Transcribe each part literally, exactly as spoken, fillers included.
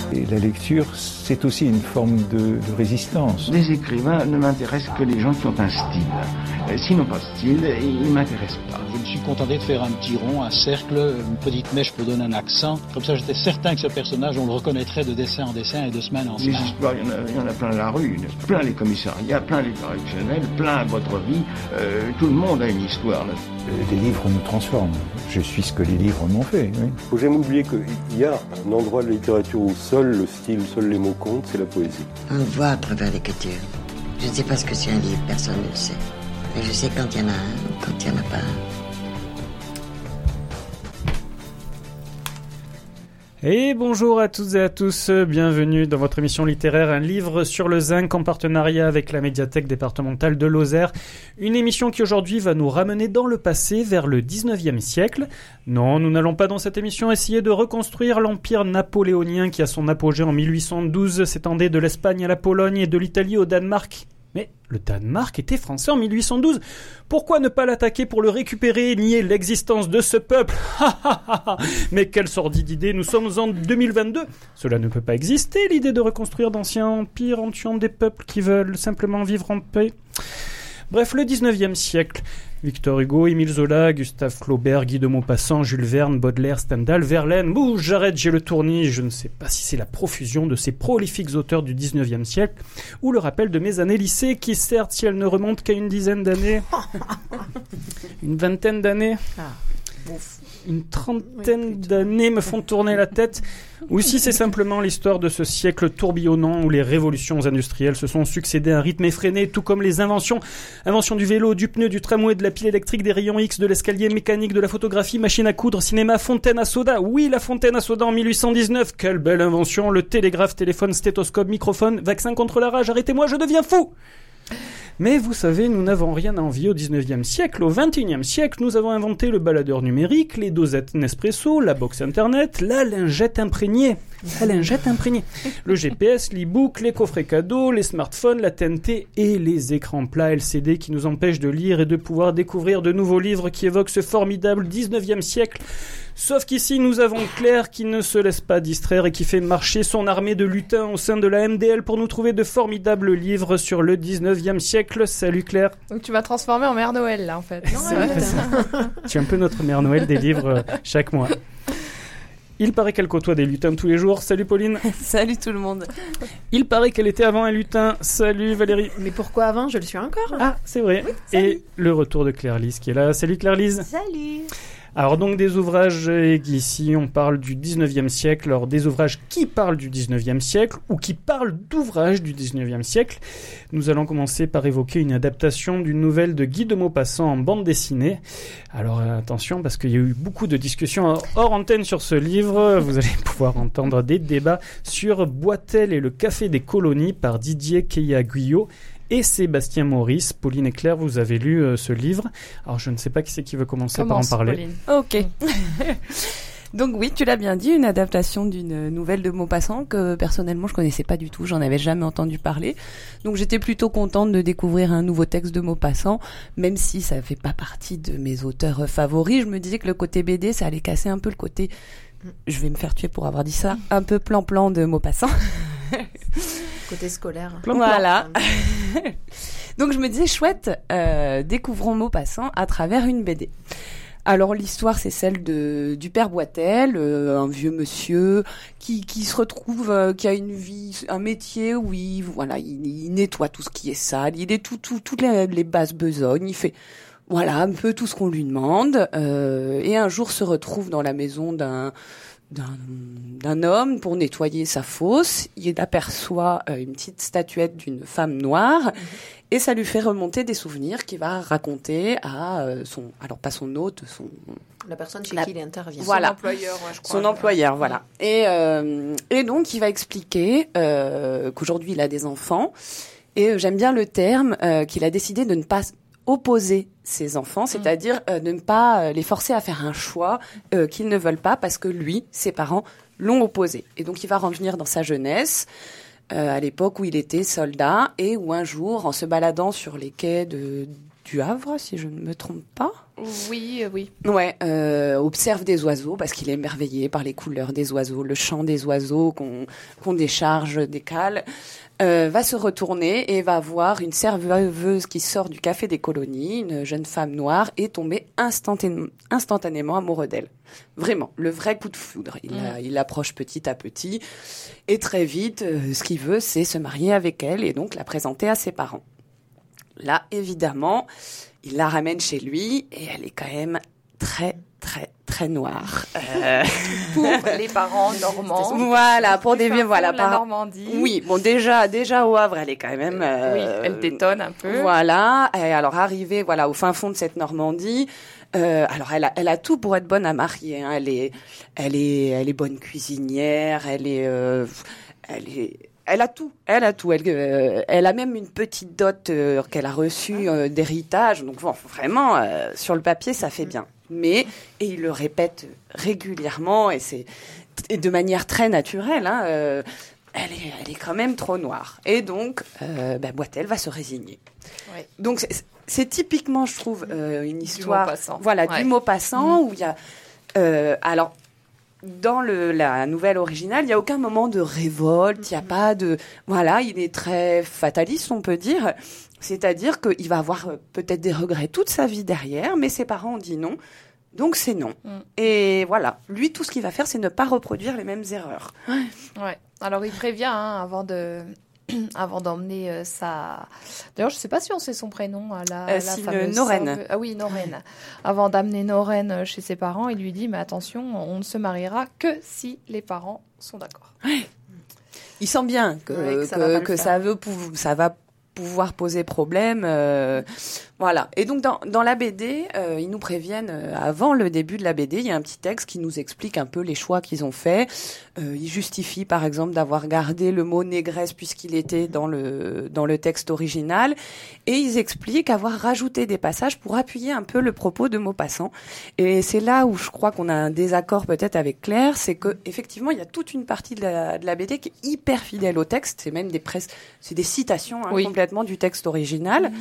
Et la lecture, c'est aussi une forme de, de résistance. Les écrivains ne m'intéressent que les gens qui ont un style. Euh, S'ils n'ont pas de style, ils ne m'intéressent pas. Je me suis contenté de faire un petit rond, un cercle, une petite mèche pour donner un accent. Comme ça, j'étais certain que ce personnage, on le reconnaîtrait de dessin en dessin et de semaine en semaine. Les histoires, il y en a, il y en a plein la rue, plein les commissariats, plein les correctionnels, plein votre vie. Euh, tout le monde a une histoire. Là. Les livres nous transforment. Je suis ce que les livres m'ont fait. Oui. Faut jamais oublier qu'il y a un endroit de la littérature où seul le style, seuls les mots comptent, c'est la poésie. On le voit à travers l'écriture. Je ne sais pas ce que c'est un livre, personne ne le sait. Mais je sais quand il y en a un, quand il n'y en a pas un. Et bonjour à toutes et à tous, bienvenue dans votre émission littéraire Un livre sur le zinc en partenariat avec la médiathèque départementale de Lozère. Une émission qui aujourd'hui va nous ramener dans le passé vers le dix-neuvième siècle. Non, nous n'allons pas dans cette émission essayer de reconstruire l'empire napoléonien qui a son apogée en mille huit cent douze, s'étendait de l'Espagne à la Pologne et de l'Italie au Danemark. Mais le Danemark était français en mille huit cent douze. Pourquoi ne pas l'attaquer pour le récupérer et nier l'existence de ce peuple? Mais quelle sordide idée, nous sommes en deux mille vingt-deux. Cela ne peut pas exister, l'idée de reconstruire d'anciens empires en tuant des peuples qui veulent simplement vivre en paix. Bref, le dix-neuvième siècle. Victor Hugo, Émile Zola, Gustave Flaubert, Guy de Maupassant, Jules Verne, Baudelaire, Stendhal, Verlaine. Ouh, j'arrête, j'ai le tournis. Je ne sais pas si c'est la profusion de ces prolifiques auteurs du dix-neuvième siècle ou le rappel de mes années lycée qui, certes, si elles ne remontent qu'à une dizaine d'années, une vingtaine d'années, une trentaine d'années me font tourner la tête, ou si c'est simplement l'histoire de ce siècle tourbillonnant où les révolutions industrielles se sont succédées à un rythme effréné, tout comme les inventions, invention du vélo, du pneu, du tramway, de la pile électrique, des rayons X, de l'escalier mécanique, de la photographie, machine à coudre, cinéma, fontaine à soda. Oui, la fontaine à soda en mille huit cent dix-neuf, quelle belle invention, le télégraphe, téléphone, stéthoscope, microphone, vaccin contre la rage, arrêtez-moi, je deviens fou. Mais vous savez, nous n'avons rien à envier au dix-neuvième siècle. Au vingt et unième siècle, nous avons inventé le baladeur numérique, les dosettes Nespresso, la box internet, la lingette imprégnée. La lingette imprégnée. Le G P S, l'e-book, les coffrets cadeaux, les smartphones, la T N T et les écrans plats L C D qui nous empêchent de lire et de pouvoir découvrir de nouveaux livres qui évoquent ce formidable dix-neuvième siècle. Sauf qu'ici, nous avons Claire qui ne se laisse pas distraire et qui fait marcher son armée de lutins au sein de la M D L pour nous trouver de formidables livres sur le dix-neuvième siècle. Salut Claire. Donc tu vas transformer en Mère Noël là en fait. Non, c'est vrai, ça. Tu es un peu notre Mère Noël des livres euh, chaque mois. Il paraît qu'elle côtoie des lutins tous les jours. Salut Pauline. Salut tout le monde. Il paraît qu'elle était avant un lutin. Salut Valérie. Mais pourquoi avant? Je le suis encore. Ah, c'est vrai. Oui, et le retour de Claire-Lise qui est là. Salut Claire-Lise. Salut. Alors donc des ouvrages, et ici on parle du dix-neuvième siècle, alors des ouvrages qui parlent du dix-neuvième siècle ou qui parlent d'ouvrages du dix-neuvième siècle. Nous allons commencer par évoquer une adaptation d'une nouvelle de Guy de Maupassant en bande dessinée. Alors attention parce qu'il y a eu beaucoup de discussions hors antenne sur ce livre, vous allez pouvoir entendre des débats sur Boitel et le café des colonies par Didier Keya-Guyot et Sébastien Maurice. Pauline et Claire, vous avez lu euh, ce livre. Alors, je ne sais pas qui c'est qui veut commencer Commence, par en parler. Pauline. Ok. Donc oui, tu l'as bien dit, une adaptation d'une nouvelle de Maupassant que personnellement je connaissais pas du tout, j'en avais jamais entendu parler. Donc j'étais plutôt contente de découvrir un nouveau texte de Maupassant, même si ça fait pas partie de mes auteurs favoris. Je me disais que le côté B D, ça allait casser un peu le côté, je vais me faire tuer pour avoir dit ça, un peu plan-plan de Maupassant. Côté scolaire. Plan, voilà. Donc je me disais, chouette, euh, découvrons Maupassant à travers une B D. Alors l'histoire, c'est celle de du père Boitel, euh, un vieux monsieur qui qui se retrouve, euh, qui a une vie, un métier où il voilà, il, il nettoie tout ce qui est sale, il est tout tout toutes les, les basses besognes, il fait voilà un peu tout ce qu'on lui demande, euh, et un jour se retrouve dans la maison d'un d'un, d'un homme pour nettoyer sa fosse. Il aperçoit euh, une petite statuette d'une femme noire, mmh. et ça lui fait remonter des souvenirs qu'il va raconter à euh, son, alors pas son hôte, son la personne chez la, qui il intervient, voilà. son employeur, ouais, je crois. Son employeur, voilà. Et euh, et donc il va expliquer euh, qu'aujourd'hui il a des enfants, et euh, j'aime bien le terme euh, qu'il a décidé de ne pas opposer ses enfants, c'est-à-dire euh, de ne pas euh, les forcer à faire un choix euh, qu'ils ne veulent pas parce que lui, ses parents, l'ont opposé. Et donc il va revenir dans sa jeunesse, euh, à l'époque où il était soldat, et où un jour, en se baladant sur les quais de, du Havre, si je ne me trompe pas, Oui, euh, oui. Ouais, euh, observe des oiseaux parce qu'il est émerveillé par les couleurs des oiseaux, le chant des oiseaux qu'on qu'on décharge des cales. Euh, va se retourner et va voir une serveuse qui sort du café des colonies, une jeune femme noire, et tomber instantanément, instantanément amoureux d'elle. Vraiment, le vrai coup de foudre. Il, Mm. a, il approche petit à petit et très vite, euh, ce qu'il veut, c'est se marier avec elle et donc la présenter à ses parents. Là, évidemment, il la ramène chez lui et elle est quand même très, très, très noire. Euh... Pour les parents normands. Voilà, pour des vieux, voilà. La par- Normandie. Oui, bon, déjà, déjà au Havre, elle est quand même. euh, Oui, elle détonne un peu. Voilà. Et alors, arrivée, voilà, au fin fond de cette Normandie. Euh, alors, elle a, elle a tout pour être bonne à marier. Hein. Elle est, elle est, elle est bonne cuisinière. Elle est, euh, elle est. Elle a tout, elle a tout. Elle, euh, elle a même une petite dot euh, qu'elle a reçue euh, d'héritage. Donc bon, vraiment, euh, sur le papier, ça fait bien. Mais, et il le répète régulièrement, et c'est et de manière très naturelle, hein, euh, elle, est, elle est quand même trop noire. Et donc, euh, bah, Boitel va se résigner. Ouais. Donc, c'est, c'est typiquement, je trouve, euh, une histoire Maupassant. voilà, Ouais. du Maupassant, Mmh. où il y a... Euh, alors, dans le, la nouvelle originale, il n'y a aucun moment de révolte, il n'y a pas de... Voilà, il est très fataliste, on peut dire. C'est-à-dire qu'il va avoir euh, peut-être des regrets toute sa vie derrière, mais ses parents ont dit non, donc c'est non. Mm. Et voilà, lui, tout ce qu'il va faire, c'est ne pas reproduire les mêmes erreurs. Ouais. Alors il prévient hein, avant de avant d'emmener euh, sa. D'ailleurs, je sais pas si on sait son prénom à la, Euh, la si, fameuse le Norène. serve- Ah oui, Norène. Avant d'amener Norène euh, chez ses parents, il lui dit mais attention, on ne se mariera que si les parents sont d'accord. Il sent bien que, Ouais, que ça que- va pas le que faire. ça, veut pou- ça va pouvoir poser problème. euh, voilà. Et donc, dans, dans la B D, euh, ils nous préviennent, euh, avant le début de la B D, il y a un petit texte qui nous explique un peu les choix qu'ils ont faits. Euh, ils justifient, par exemple, d'avoir gardé le mot négresse puisqu'il était dans le, dans le texte original. Et ils expliquent avoir rajouté des passages pour appuyer un peu le propos de Maupassant. Et c'est là où je crois qu'on a un désaccord peut-être avec Claire, c'est que effectivement, il y a toute une partie de la, de la B D qui est hyper fidèle au texte. C'est même des pres- c'est des citations hein, Oui. complètement du texte original.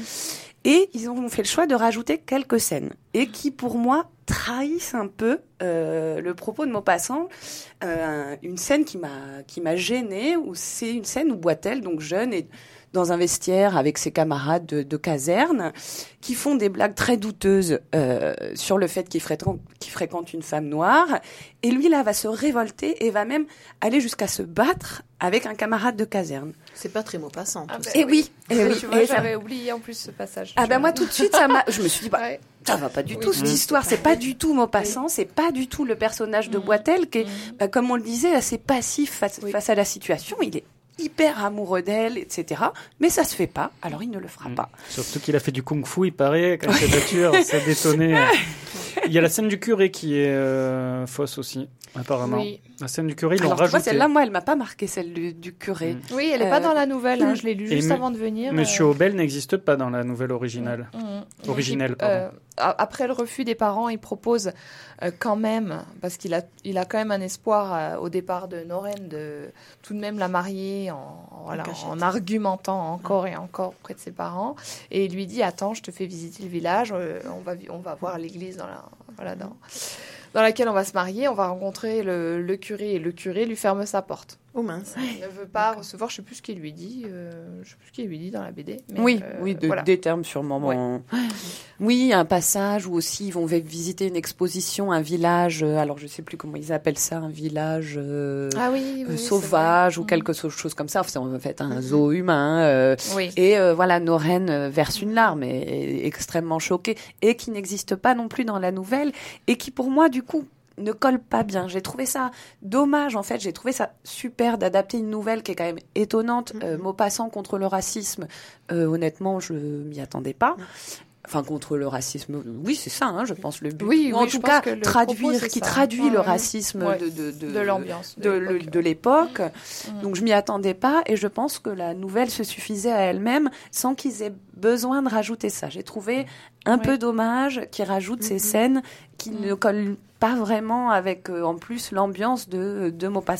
Et ils ont fait le choix de rajouter quelques scènes et qui, pour moi, trahissent un peu euh, le propos de Maupassant. Euh, une scène qui m'a qui m'a gênée, où c'est une scène où Boitel, donc jeune, est dans un vestiaire avec ses camarades de, de caserne, qui font des blagues très douteuses euh, sur le fait qu'il fréquente, qu'il fréquente une femme noire. Et lui, là, va se révolter et va même aller jusqu'à se battre avec un camarade de caserne. C'est pas très Maupassant. Ah tout bah ça. Et oui, et oui. Tu vois, Et ça- j'avais oublié en plus ce passage. ah ben moi tout de suite ça m'a je me suis dit bah Ouais. ça va pas du Oui. tout cette Mmh. histoire, c'est pas du tout Maupassant, c'est pas du tout le personnage de Mmh. Boitel qui est Mmh. bah, comme on le disait assez passif face, Oui. face à la situation, il est hyper amoureux d'elle, et cetera. Mais ça se fait pas, alors il ne le fera Mm. pas. Surtout qu'il a fait du kung-fu, il paraît, quand il s'est battu, ça détonnait. Il y a la scène du curé qui est euh, fausse aussi, apparemment. Oui. La scène du curé, ils l'ont Alors tu vois, rajouté. celle-là, moi, elle m'a pas marqué, celle du, du curé. Mm. Oui, elle est Euh, pas dans la nouvelle. Hein, je l'ai lu Et juste me- avant de venir. Monsieur euh, Obel n'existe pas dans la nouvelle originale. Mhm. Donc, Originelle, il- pardon. euh, a- après le refus des parents, il propose euh, quand même, parce qu'il a, il a quand même un espoir euh, au départ de Norène de tout de même la marier en, voilà, cachette. en argumentant encore et encore auprès de ses parents. Et il lui dit attends, je te fais visiter le village, euh, on va, vi- on va voir l'église dans la, voilà, dans, dans laquelle on va se marier, on va rencontrer le, le curé et le curé lui ferme sa porte. Oh mince. Il ne veut pas recevoir, je sais plus ce qu'il lui dit, euh, je sais plus ce qu'il lui dit dans la B D. Mais, Oui, euh, oui, de- voilà. des termes sûrement. Ouais. bon. Oui, un passage où aussi ils vont vi- visiter une exposition, un village. euh, Alors je sais plus comment ils appellent ça, un village euh, Ah oui, oui, euh, oui, c'est sauvage vrai. ou quelque so- chose comme ça. Enfin, c'est en fait un zoo humain. euh, Oui. Et euh, voilà, Norène euh, verse une larme et est extrêmement choquée et qui n'existe pas non plus dans la nouvelle et qui pour moi du coup ne colle pas bien. J'ai trouvé ça dommage en fait. J'ai trouvé ça super d'adapter une nouvelle qui est quand même étonnante. Euh, Maupassant contre le racisme. Euh, honnêtement, je m'y attendais pas. Enfin, contre le racisme, oui, c'est ça, hein, je pense, le but. Oui, Ou en oui, je tout pense cas, que le traduire, propos, c'est qui ça. traduit Ouais, le ouais. racisme Ouais. de, de, de, De l'ambiance, de de, le- l'époque. de l'époque. Mm. Donc, je m'y attendais pas et je pense que la nouvelle se suffisait à elle-même sans qu'ils aient besoin de rajouter ça. J'ai trouvé un Ouais. peu dommage qu'ils rajoutent ces Mhm. scènes qui Mm. ne collent pas vraiment avec, euh, en plus, l'ambiance de, de Maupassant.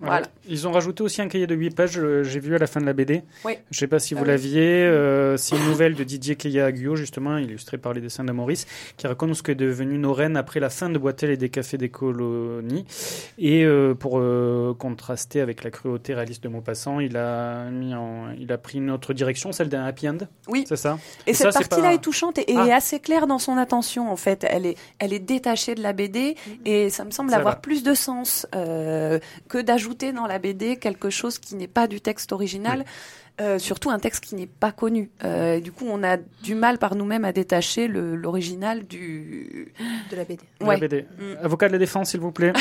Voilà. voilà. Ils ont rajouté aussi un cahier de huit pages, euh, j'ai vu à la fin de la B D. Oui. Je ne sais pas si vous Ah oui. l'aviez. Euh, c'est une nouvelle de Didier Cléa-Aguillot, justement, illustrée par les dessins de Maurice, qui raconte ce qu'est devenu nos reines après la fin de Boitel et des cafés des colonies. Et euh, pour euh, contraster avec la cruauté réaliste de Maupassant, il a, mis en, il a pris une autre direction, celle d'un happy end. Oui. C'est ça. Et, et cette ça, partie-là pas... est touchante et, et ah. assez claire dans son attention, en fait. Elle est, elle est détachée de la B D mmh. et ça me semble ça avoir va. plus de sens euh, que d'ajouter dans la B D quelque chose qui n'est pas du texte original. Oui. Euh, surtout un texte qui n'est pas connu. Euh, du coup, on a du mal par nous-mêmes à détacher le, l'original du... de la B D. Ouais. La B D. Mmh. Avocat de la défense, s'il vous plaît.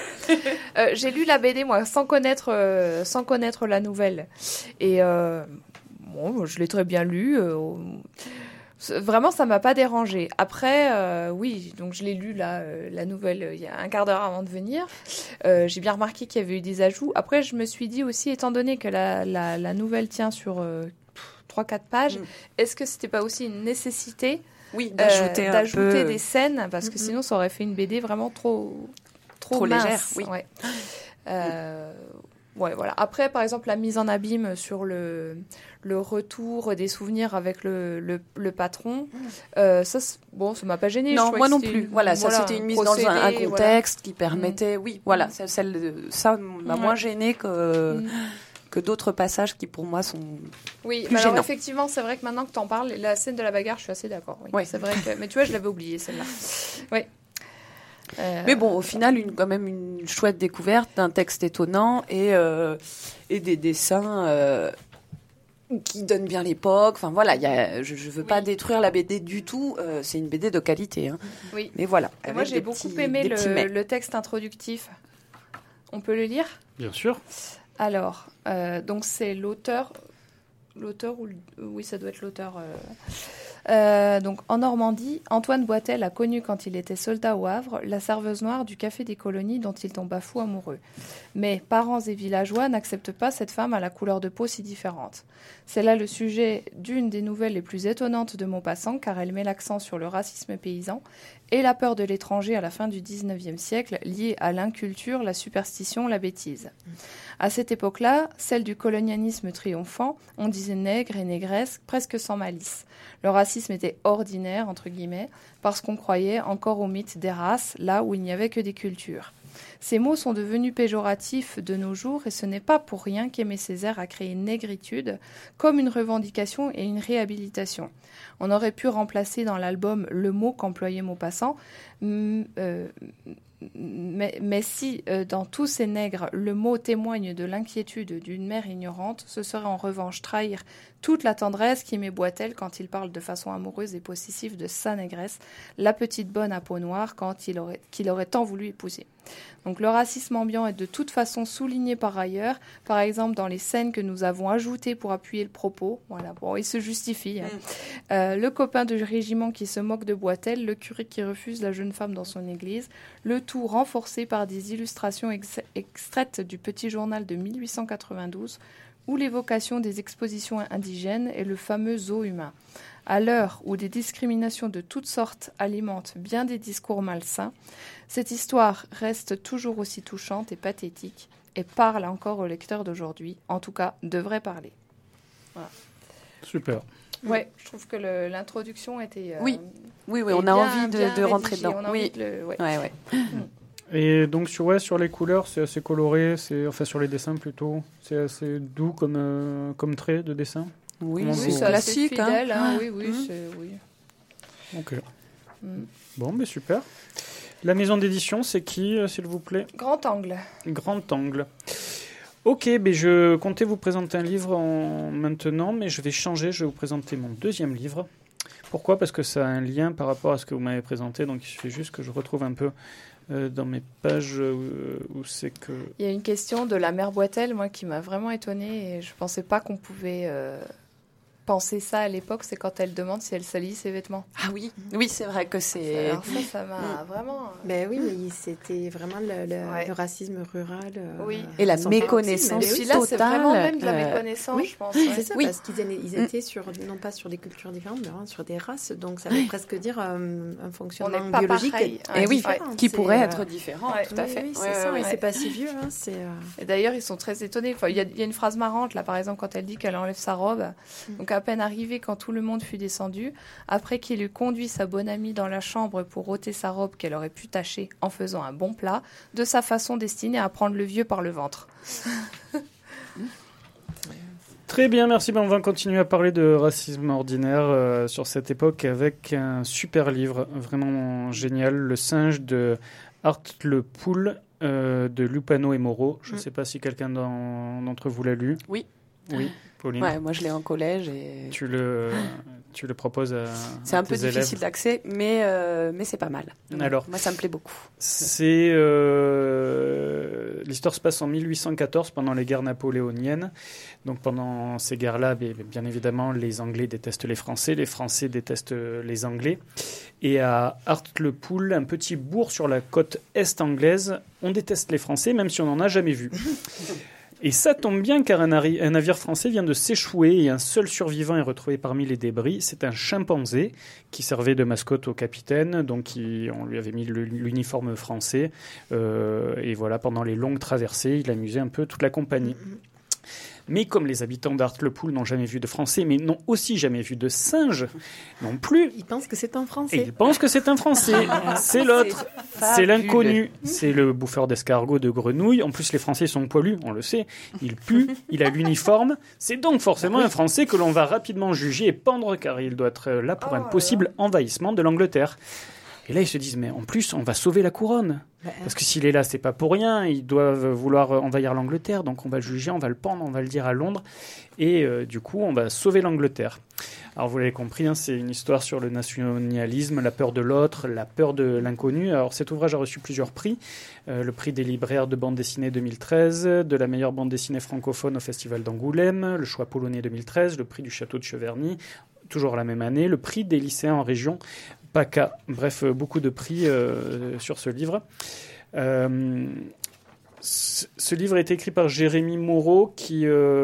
euh, j'ai lu la B D, moi, sans connaître, euh, sans connaître la nouvelle. Et euh, bon, je l'ai très bien lu. Euh, Vraiment, ça m'a pas dérangé. Après, euh, oui, donc je l'ai lu là, euh, la nouvelle, euh, il y a un quart d'heure avant de venir. Euh, j'ai bien remarqué qu'il y avait eu des ajouts. Après, je me suis dit aussi, étant donné que la, la, la nouvelle tient sur euh, trois quatre pages, mm. est-ce que c'était pas aussi une nécessité oui, d'ajouter, euh, d'ajouter peu... des scènes, parce que mm-hmm. sinon, ça aurait fait une B D vraiment trop, trop, trop mince. légère. Oui. Ouais. Euh, Ouais, voilà. Après, par exemple, la mise en abîme sur le, le retour des souvenirs avec le, le, le patron, euh, ça, bon, ça m'a pas gêné. Non, je moi non plus. Une, voilà, ça voilà, c'était une mise procédé, dans un, un contexte voilà. qui permettait, mmh. oui, voilà, ça, celle, ça m'a ouais. moins gêné que. Mmh. que d'autres passages qui pour moi sont oui plus mais alors gênants. Effectivement c'est vrai que maintenant que tu en parles, la scène de la bagarre je suis assez d'accord oui. Ouais. C'est vrai que mais tu vois je l'avais oubliée celle-là oui. Euh... Mais bon, au final, une, quand même une chouette découverte d'un texte étonnant et, euh, et des dessins euh, qui donnent bien l'époque. Enfin voilà, y a, je ne veux oui. pas détruire la B D du tout. Euh, c'est une B D de qualité. Hein. Oui. Mais voilà. Et moi, j'ai beaucoup petits, aimé le, le texte introductif. On peut le lire ? Bien sûr. Alors, euh, donc c'est l'auteur... L'auteur ou... Le, oui, ça doit être l'auteur... Euh... Euh, donc, en Normandie, Antoine Boitel a connu quand il était soldat au Havre la serveuse noire du café des colonies dont il tomba fou amoureux. Mais parents et villageois n'acceptent pas cette femme à la couleur de peau si différente. C'est là le sujet d'une des nouvelles les plus étonnantes de Maupassant car elle met l'accent sur le racisme paysan et la peur de l'étranger à la fin du dix-neuvième siècle liée à l'inculture, la superstition, la bêtise. À cette époque-là, celle du colonialisme triomphant, on disait nègre et négresse presque sans malice. Le racisme était ordinaire, entre guillemets, parce qu'on croyait encore au mythe des races, là où il n'y avait que des cultures. Ces mots sont devenus péjoratifs de nos jours et ce n'est pas pour rien qu'Aimé Césaire a créé négritude comme une revendication et une réhabilitation. On aurait pu remplacer dans l'album le mot qu'employait Maupassant, m- euh, mais, mais si euh, dans tous ces nègres le mot témoigne de l'inquiétude d'une mère ignorante, ce serait en revanche trahir toute la tendresse qu'aimait Boitel quand il parle de façon amoureuse et possessive de sa négresse, la petite bonne à peau noire quand il aurait, qu'il aurait tant voulu épouser. Donc le racisme ambiant est de toute façon souligné par ailleurs, par exemple dans les scènes que nous avons ajoutées pour appuyer le propos. Voilà, bon, il se justifie. Hein. Mm. Euh, le copain du régiment qui se moque de Boitel, le curé qui refuse la jeune femme dans son église, le tout renforcé par des illustrations ex- extraites du Petit Journal de mille huit cent quatre-vingt-douze, ou l'évocation des expositions indigènes et le fameux zoo humain. À l'heure où des discriminations de toutes sortes alimentent bien des discours malsains, cette histoire reste toujours aussi touchante et pathétique et parle encore aux lecteurs d'aujourd'hui, en tout cas devrait parler. Voilà. Super. Ouais, je trouve que le, l'introduction était... Euh, oui. oui, oui, on a bien, envie de, de rentrer dedans. On a oui. envie de le, ouais. Ouais, ouais. Et donc sur, ouais, sur les couleurs, c'est assez coloré, c'est, enfin sur les dessins plutôt, c'est assez doux comme, euh, comme trait de dessin. Oui, oui c'est classique. Fidèle, hein. Hein. Oui, oui, mmh. c'est... Oui. Ok. Mmh. Bon, mais super. La maison d'édition, c'est qui, euh, s'il vous plaît ? Grand Angle. Grand Angle. Ok, ben je comptais vous présenter un livre en... maintenant, mais je vais changer, je vais vous présenter mon deuxième livre. Pourquoi ? Parce que ça a un lien par rapport à ce que vous m'avez présenté, donc il suffit juste que je retrouve un peu euh, dans mes pages euh, où c'est que... Il y a une question de la mère Boitel, moi, qui m'a vraiment étonnée, et je ne pensais pas qu'on pouvait... Euh... penser ça à l'époque, c'est quand elle demande si elle salit ses vêtements. Ah oui, oui, c'est vrai que c'est... Alors ça, ça m'a vraiment... Ben oui, mais c'était vraiment le, le, Ouais. le racisme rural. euh, Oui. Et la son méconnaissance parti, mais Puis là, c'est totale, vraiment même de la euh, méconnaissance, oui, je pense. oui, ouais. c'est ça, Oui. parce qu'ils étaient, ils Mm. étaient sur, non pas sur des cultures différentes, mais vraiment sur des races. Donc ça veut presque dire euh, un On fonctionnement n'est pas biologique pareil. Et oui, différent. qui C'est, pourrait euh, être différent, ouais, tout oui, à fait. oui, c'est Ouais, ça, ouais, et ouais. c'est pas si vieux. Hein, c'est, euh, Et d'ailleurs, ils sont très étonnés. Enfin, il y, a- il y a une phrase marrante, là, par exemple, quand elle dit qu'elle enlève sa robe. Mm. Donc, à peine arrivée, quand tout le monde fut descendu, après qu'il eut conduit sa bonne amie dans la chambre pour ôter sa robe qu'elle aurait pu tâcher en faisant un bon plat, de sa façon destinée à prendre le vieux par le ventre. Très bien, merci. Ben, on va continuer à parler de racisme ordinaire euh, sur cette époque avec un super livre vraiment génial, Le singe de Art Le Poul euh, de Lupano et Moreau. Je ne Mm. sais pas si quelqu'un d'en- d'entre vous l'a lu. Oui. Oui, Pauline. Ouais, moi je l'ai en collège et Tu le, tu le proposes à, c'est à un peu tes élèves. difficile d'accès, mais, euh, mais c'est pas mal. Alors, moi ça me plaît beaucoup. C'est euh, l'histoire se passe en mille huit cent quatorze pendant les guerres napoléoniennes. Donc pendant ces guerres-là, bien, bien évidemment, les Anglais détestent les Français, les Français détestent les Anglais. Et à Hartlepool, un petit bourg sur la côte est anglaise, on déteste les Français, même si on n'en a jamais vu. Et ça tombe bien car un, nari- un navire français vient de s'échouer et un seul survivant est retrouvé parmi les débris. C'est un chimpanzé qui servait de mascotte au capitaine, donc il- on lui avait mis le- l'uniforme français. Euh, et voilà, pendant les longues traversées, il amusait un peu toute la compagnie. Mais comme les habitants d'Hartlepool n'ont jamais vu de Français, mais n'ont aussi jamais vu de singe non plus, ils pensent que c'est un et Français. ils pensent que c'est un Français. C'est l'autre. C'est l'inconnu. C'est le bouffeur d'escargots, de grenouilles. En plus, les Français sont poilus, on le sait. Il pue, il a l'uniforme. C'est donc forcément un Français que l'on va rapidement juger et pendre, car il doit être là pour un possible envahissement de l'Angleterre. Et là, ils se disent, mais en plus, on va sauver la couronne. Parce que s'il est là, c'est pas pour rien. Ils doivent vouloir envahir l'Angleterre. Donc, on va le juger, on va le pendre, on va le dire à Londres. Et euh, du coup, on va sauver l'Angleterre. Alors, vous l'avez compris, hein, c'est une histoire sur le nationalisme, la peur de l'autre, la peur de l'inconnu. Alors, cet ouvrage a reçu plusieurs prix. Euh, le prix des libraires de bande dessinée deux mille treize, de la meilleure bande dessinée francophone au Festival d'Angoulême, le choix polonais deux mille treize, le prix du château de Cheverny, toujours la même année, le prix des lycéens en région PACA. Bref, euh, beaucoup de prix euh, sur ce livre. Euh, ce, ce livre a été écrit par Jérémy Moreau, qui,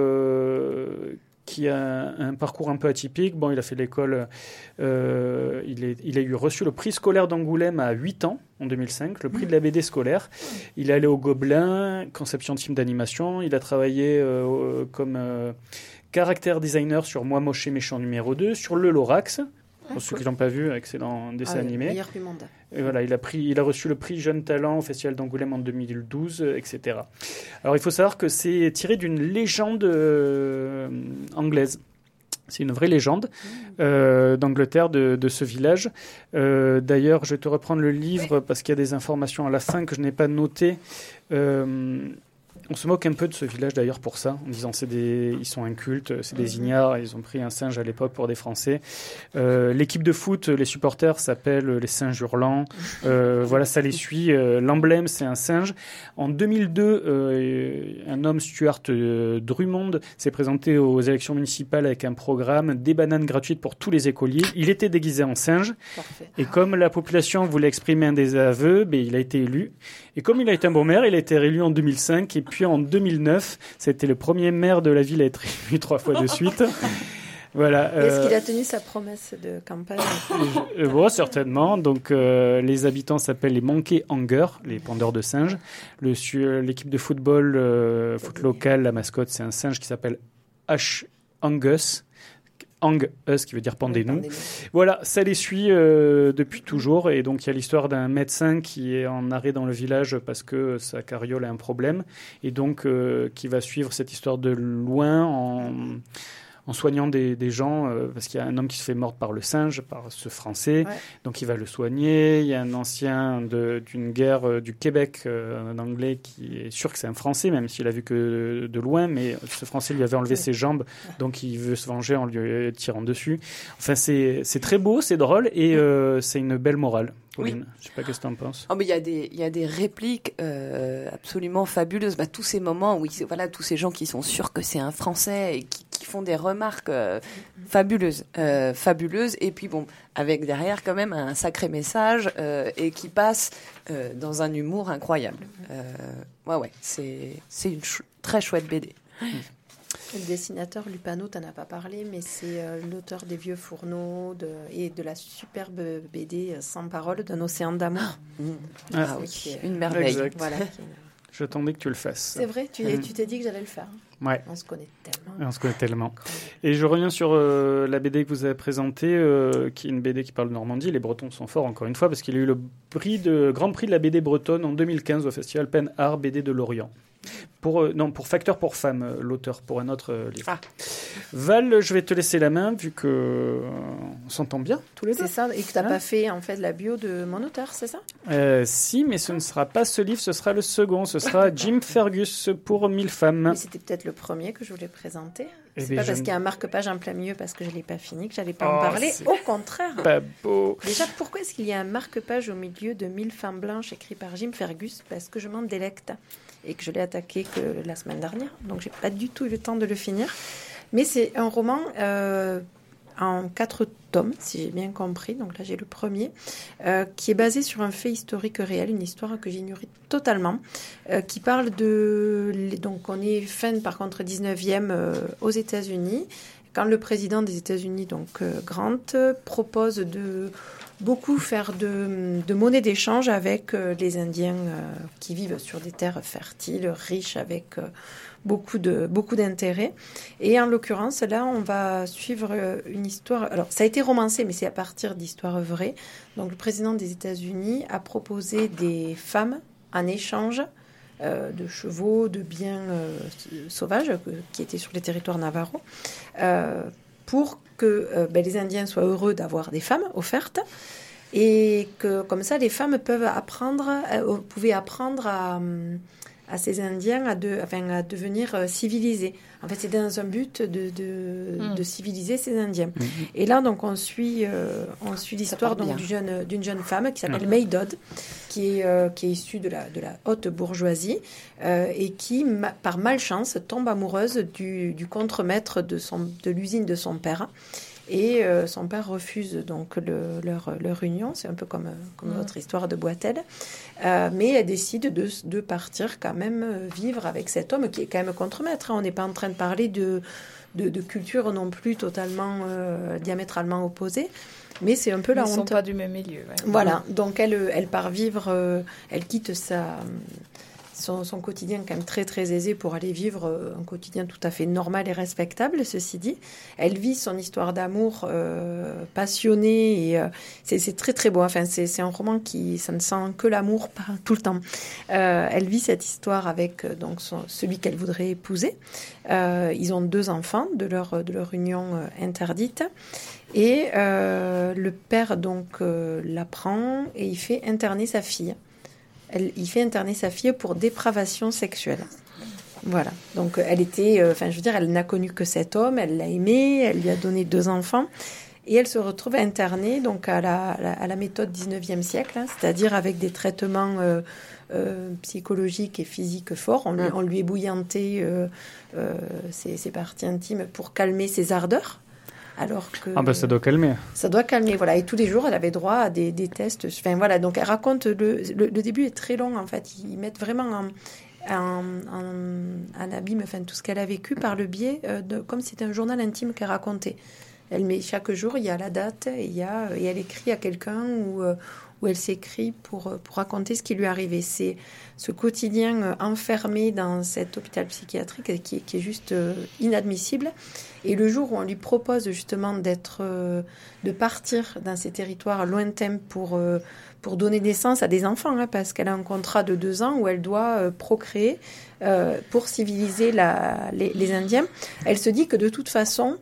euh, qui a un, un parcours un peu atypique. Bon, il a fait l'école, euh, il, est, il a eu reçu le prix scolaire d'Angoulême à huit ans, en deux mille cinq, le prix de la B D scolaire. Il est allé au Gobelin, conception de films d'animation. Il a travaillé euh, comme euh, caractère designer sur Moi Moche et Méchant numéro deux, sur Le Lorax. Pour ceux qui ne l'ont pas vu, excellent dessin Ah oui, animé. meilleur du monde. Et voilà, il a, pris, il a reçu le prix Jeune Talent au Festival d'Angoulême en deux mille douze, et cetera. Alors, il faut savoir que c'est tiré d'une légende euh, anglaise. C'est une vraie légende euh, d'Angleterre, de, de ce village. Euh, d'ailleurs, je vais te reprendre le livre parce qu'il y a des informations à la fin que je n'ai pas notées. Euh, On se moque un peu de ce village d'ailleurs pour ça, en disant c'est des, ils sont incultes, c'est des ignares, ils ont pris un singe à l'époque pour des Français. Euh, l'équipe de foot, les supporters s'appellent les singes hurlants. Euh, voilà, ça les suit. Euh, l'emblème, c'est un singe. En deux mille deux, euh, un homme, Stuart euh, Drummond, s'est présenté aux élections municipales avec un programme des bananes gratuites pour tous les écoliers. Il était déguisé en singe. Parfait. Et comme la population voulait exprimer un désaveu, ben, il a été élu. Et comme il a été un bon maire, il a été réélu en deux mille cinq. Et puis en deux mille neuf, c'était le premier maire de la ville à être élu trois fois de suite. Voilà. Euh... Est-ce qu'il a tenu sa promesse de campagne? euh, Bon, certainement. Donc, euh, les habitants s'appellent les Monkey Hunger, les pendeurs de singes. Le, l'équipe de football, euh, foot local, la mascotte, c'est un singe qui s'appelle H. Angus. Angus, qui veut dire pendez-nous. Oui, voilà, ça les suit euh, depuis toujours. Et donc, il y a l'histoire d'un médecin qui est en arrêt dans le village parce que sa carriole a un problème. Et donc, euh, qui va suivre cette histoire de loin en... en soignant des, des gens, euh, parce qu'il y a un homme qui se fait mordre par le singe, par ce Français, ouais. Donc il va le soigner. Il y a un ancien de, d'une guerre euh, du Québec, euh, un Anglais, qui est sûr que c'est un Français, même s'il a vu que de, de loin, mais ce Français lui avait enlevé ouais. ses jambes, donc il veut se venger en lui tirant dessus. Enfin, c'est, c'est très beau, c'est drôle, et euh, c'est une belle morale. Pauline, oui. Je sais pas qu'est-ce que tu en penses. Oh, mais il y a des il y a des répliques euh, absolument fabuleuses. Bah, tous ces moments où il, voilà tous ces gens qui sont sûrs que c'est un Français et qui, qui font des remarques euh, fabuleuses, euh, fabuleuses. Et puis bon, avec derrière quand même un sacré message euh, et qui passe euh, dans un humour incroyable. Euh, ouais, ouais, c'est c'est une chou- très chouette B D. Le dessinateur Lupano, t'en as pas parlé, mais c'est euh, l'auteur des Vieux Fourneaux de, et de la superbe B D euh, Sans Parole d'un océan d'amour. Ah, mmh. Ah, ah oui, qui est- une merveille. Exact. Voilà. qui- J'attendais que tu le fasses. C'est vrai, tu, Mm. tu t'es dit que j'allais le faire. Ouais. On se connaît tellement. On se connaît tellement. Et je reviens sur euh, la B D que vous avez présentée, euh, qui est une B D qui parle de Normandie. Les Bretons sont forts, encore une fois, parce qu'il a eu le prix de, Grand Prix de la B D bretonne en deux mille quinze au Festival Pen Art B D de Lorient. Pour, euh, non, pour Facteur pour femmes, euh, l'auteur, pour un autre euh, livre. Ah. Val, je vais te laisser la main, vu que euh, on s'entend bien, tous les deux. C'est ça, et que t'as Hein pas fait en fait la bio de mon auteur, c'est ça? Euh, si, mais ce ne sera pas ce livre, ce sera le second. Ce sera Jim Fergus pour Mille femmes. Mais c'était peut-être le premier que je voulais présenter. Eh C'est bien, pas je parce ne- qu'il y a un marque-page en plein milieu parce que je l'ai pas fini que j'allais pas Oh, en parler. c'est Au contraire. Pas beau. Déjà, pourquoi est-ce qu'il y a un marque-page au milieu de Mille femmes blanches écrit par Jim Fergus? Parce que je m'en délecte et que je l'ai attaqué que la semaine dernière. Donc, j'ai pas du tout eu le temps de le finir. Mais c'est un roman euh, en quatre tomes, si j'ai bien compris. Donc là, j'ai le premier, euh, qui est basé sur un fait historique réel, une histoire que j'ignorais totalement, euh, qui parle de... Donc, on est fin, par contre, dix-neuvième euh, aux États-Unis, quand le président des États-Unis, donc euh, Grant, propose de beaucoup faire de, de monnaie d'échange avec euh, les Indiens euh, qui vivent sur des terres fertiles, riches, avec... Euh, beaucoup de beaucoup d'intérêt. Et en l'occurrence, là, on va suivre une histoire. Alors, ça a été romancé, mais c'est à partir d'histoires vraies. Donc, le président des États-Unis a proposé des femmes en échange euh, de chevaux, de biens euh, sauvages euh, qui étaient sur les territoires navajo, euh, pour que euh, ben, les Indiens soient heureux d'avoir des femmes offertes. Et que, comme ça, les femmes peuvent apprendre, euh, pouvaient apprendre à... à ces Indiens à, de, enfin, à devenir euh, civilisés. En fait, c'est dans un but de, de, Mm. de civiliser ces Indiens. Mm. Et là, donc, on suit, euh, on suit l'histoire part donc, bien. du jeune, d'une jeune femme qui s'appelle Mm. May Dodd, qui est, euh, qui est issue de la, de la haute bourgeoisie euh, et qui, ma, par malchance, tombe amoureuse du, du contremaître de, son, de l'usine de son père. Et euh, son père refuse donc le, leur, leur union, c'est un peu comme, comme Mmh. votre histoire de Boitel. Euh, mais elle décide de, de partir quand même euh, vivre avec cet homme qui est quand même contremaître. Hein. On n'est pas en train de parler de, de, de culture non plus totalement euh, diamétralement opposée. Mais c'est un peu la Ils honte. ne sont pas du même milieu. Ouais. Voilà, donc elle, elle part vivre, euh, elle quitte sa, son, son quotidien quand même très très aisé pour aller vivre euh, un quotidien tout à fait normal et respectable, ceci dit. Elle vit son histoire d'amour euh, passionnée et euh, c'est, c'est très très beau. Enfin, c'est, c'est un roman qui, ça ne sent que l'amour pas tout le temps. Euh, elle vit cette histoire avec euh, donc son, celui qu'elle voudrait épouser. Euh, ils ont deux enfants de leur, de leur union euh, interdite. Et euh, le père donc euh, l'apprend et il fait interner sa fille. Elle, il fait interner sa fille pour dépravation sexuelle. Voilà. Donc elle était, enfin euh, je veux dire, elle n'a connu que cet homme, elle l'a aimé, elle lui a donné deux enfants et elle se retrouve internée donc à la, à la, à la méthode dix-neuvième siècle, hein, c'est-à-dire avec des traitements euh, euh, psychologiques et physiques forts. On lui, on lui ébouillantait euh, euh, ses, ses parties intimes pour calmer ses ardeurs. Alors que Ah bah ça doit calmer. ça doit calmer, voilà. Et tous les jours, elle avait droit à des, des tests. Enfin voilà, donc elle raconte le, le, le début est très long en fait. Ils mettent vraiment en, en, en, en abîme, enfin tout ce qu'elle a vécu par le biais euh, de, comme si c'était un journal intime qu'elle racontait. Elle met chaque jour, il y a la date, et il y a et elle écrit à quelqu'un ou euh, où elle s'écrit pour, pour raconter ce qui lui arrivait. C'est ce quotidien euh, enfermé dans cet hôpital psychiatrique qui, qui est juste euh, inadmissible. Et le jour où on lui propose justement d'être, euh, de partir dans ces territoires lointains pour, euh, pour donner naissance à des enfants, hein, parce qu'elle a un contrat de deux ans où elle doit euh, procréer euh, pour civiliser la, les, les Indiens, elle se dit que de toute façon,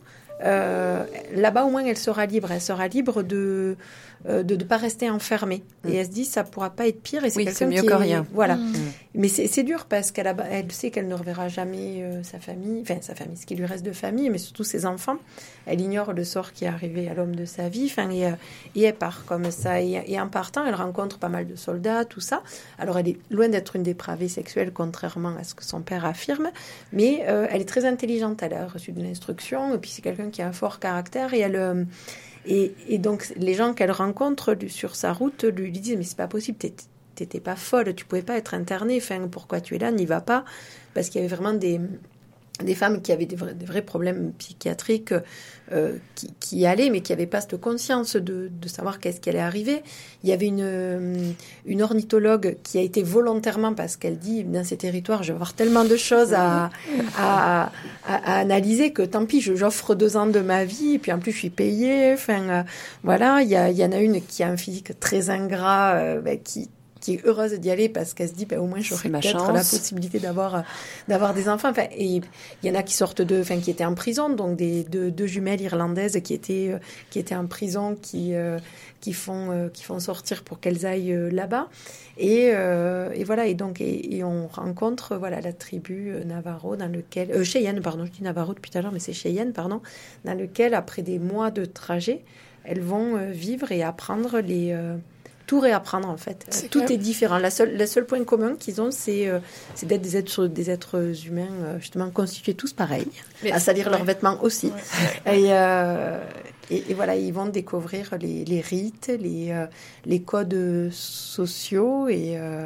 euh, là-bas au moins elle sera libre, elle sera libre de euh, de ne pas rester enfermée. Mmh. Et elle se dit ça pourra pas être pire. Et c'est oui, quelqu'un c'est mieux qui que est, rien. Voilà. Mmh. Mais c'est, c'est dur parce qu'elle a, elle sait qu'elle ne reverra jamais euh, sa famille, enfin sa famille, ce qui lui reste de famille, mais surtout ses enfants. Elle ignore le sort qui est arrivé à l'homme de sa vie. Enfin, et, et elle part comme ça. Et, et en partant, elle rencontre pas mal de soldats, tout ça. Alors elle est loin d'être une dépravée sexuelle, contrairement à ce que son père affirme, mais euh, elle est très intelligente. Elle a reçu de l'instruction, et puis c'est quelqu'un qui a un fort caractère, et elle euh, et, et donc les gens qu'elle rencontre lui, sur sa route lui, lui disent mais c'est pas possible, t'es, t'étais pas folle, tu pouvais pas être internée, enfin pourquoi tu es là, n'y va pas, parce qu'il y avait vraiment des des femmes qui avaient des vrais, des vrais problèmes psychiatriques euh, qui, qui allaient, mais qui n'avaient pas cette conscience de, de savoir qu'est-ce qui allait arriver. Il y avait une, une ornithologue qui a été volontairement, parce qu'elle dit, dans ces territoires, je vais avoir tellement de choses à, à, à, à analyser que tant pis, je, j'offre deux ans de ma vie, et puis en plus, je suis payée. Enfin, euh, voilà, il y, a, il y en a une qui a un physique très ingrat, euh, bah, qui qui est heureuse d'y aller parce qu'elle se dit, ben, au moins, j'aurais peut-être chance. la possibilité d'avoir, euh, d'avoir des enfants. Enfin, et il y en a qui sortent de, enfin, qui étaient en prison, donc des deux, deux jumelles irlandaises qui étaient, euh, qui étaient en prison, qui, euh, qui font, euh, qui font sortir pour qu'elles aillent euh, là-bas. Et, euh, et voilà. Et donc, et, et on rencontre, voilà, la tribu euh, Navarro dans lequel, euh, Cheyenne, pardon, je dis Navarro depuis tout à l'heure, mais c'est Cheyenne, pardon, dans lequel, après des mois de trajet, elles vont euh, vivre et apprendre les, euh, tout réapprendre en fait. C'est tout clair. Est différent. La seule, le seul point commun qu'ils ont, c'est, euh, c'est d'être des êtres, des êtres humains euh, justement constitués tous pareils, mais à salir ouais. leurs vêtements aussi. Ouais. Et, euh, et, et voilà, ils vont découvrir les, les rites, les, euh, les codes sociaux et, euh,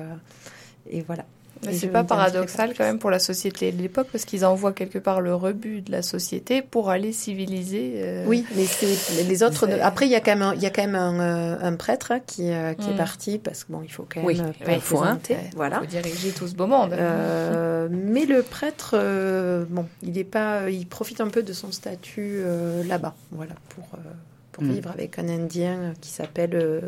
et voilà. Mais c'est pas paradoxal quand même pour la société de l'époque, parce qu'ils envoient quelque part le rebut de la société pour aller civiliser. Euh... Oui, mais c'est les autres. C'est... Après, il y a quand même, un, il y a quand même un, un prêtre hein, qui, euh, qui mm. est parti parce que bon, il faut quand même. Oui, il faut, hein, voilà. Il faut diriger tout ce beau monde. Euh, mais le prêtre, euh, bon, il est pas, il profite un peu de son statut euh, là-bas, voilà, pour. Euh, pour mm. vivre avec un Indien qui s'appelle euh,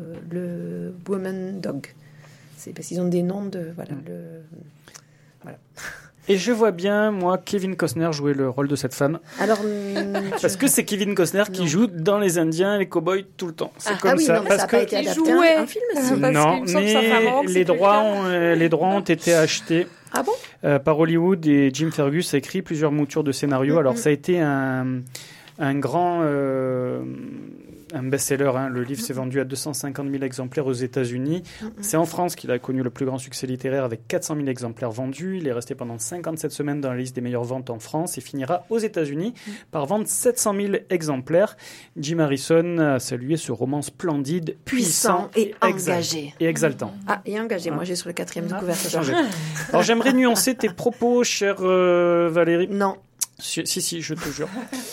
le Woman Dog. C'est parce qu'ils ont des noms de voilà, mmh. le, voilà. Et je vois bien moi Kevin Costner jouer le rôle de cette femme. Alors parce je... que c'est Kevin Costner non. qui joue dans Les Indiens, les cowboys tout le temps. C'est ah, comme ah oui, ça. Non, mais parce ça a que pas été adapté jouait... un film. Si. Non, mais les droits, ont, euh, les droits ont été achetés. Ah bon euh, par Hollywood, et Jim Fergus a écrit plusieurs moutures de scénarios. Mm-hmm. Alors ça a été un un grand euh, un best-seller, hein. Le livre s'est vendu à deux cent cinquante mille exemplaires aux États-Unis. Mm-hmm. C'est en France qu'il a connu le plus grand succès littéraire avec quatre cent mille exemplaires vendus. Il est resté pendant cinquante-sept semaines dans la liste des meilleures ventes en France et finira aux États-Unis mm-hmm. par vendre sept cent mille exemplaires. Jim Harrison a salué ce roman splendide, puissant, puissant et, et engagé et exaltant. Ah, et engagé. Ah. Moi, j'ai sur le quatrième de couverture. Alors, j'aimerais nuancer tes propos, chère euh, Valérie. Non. Si, si, si, je te jure.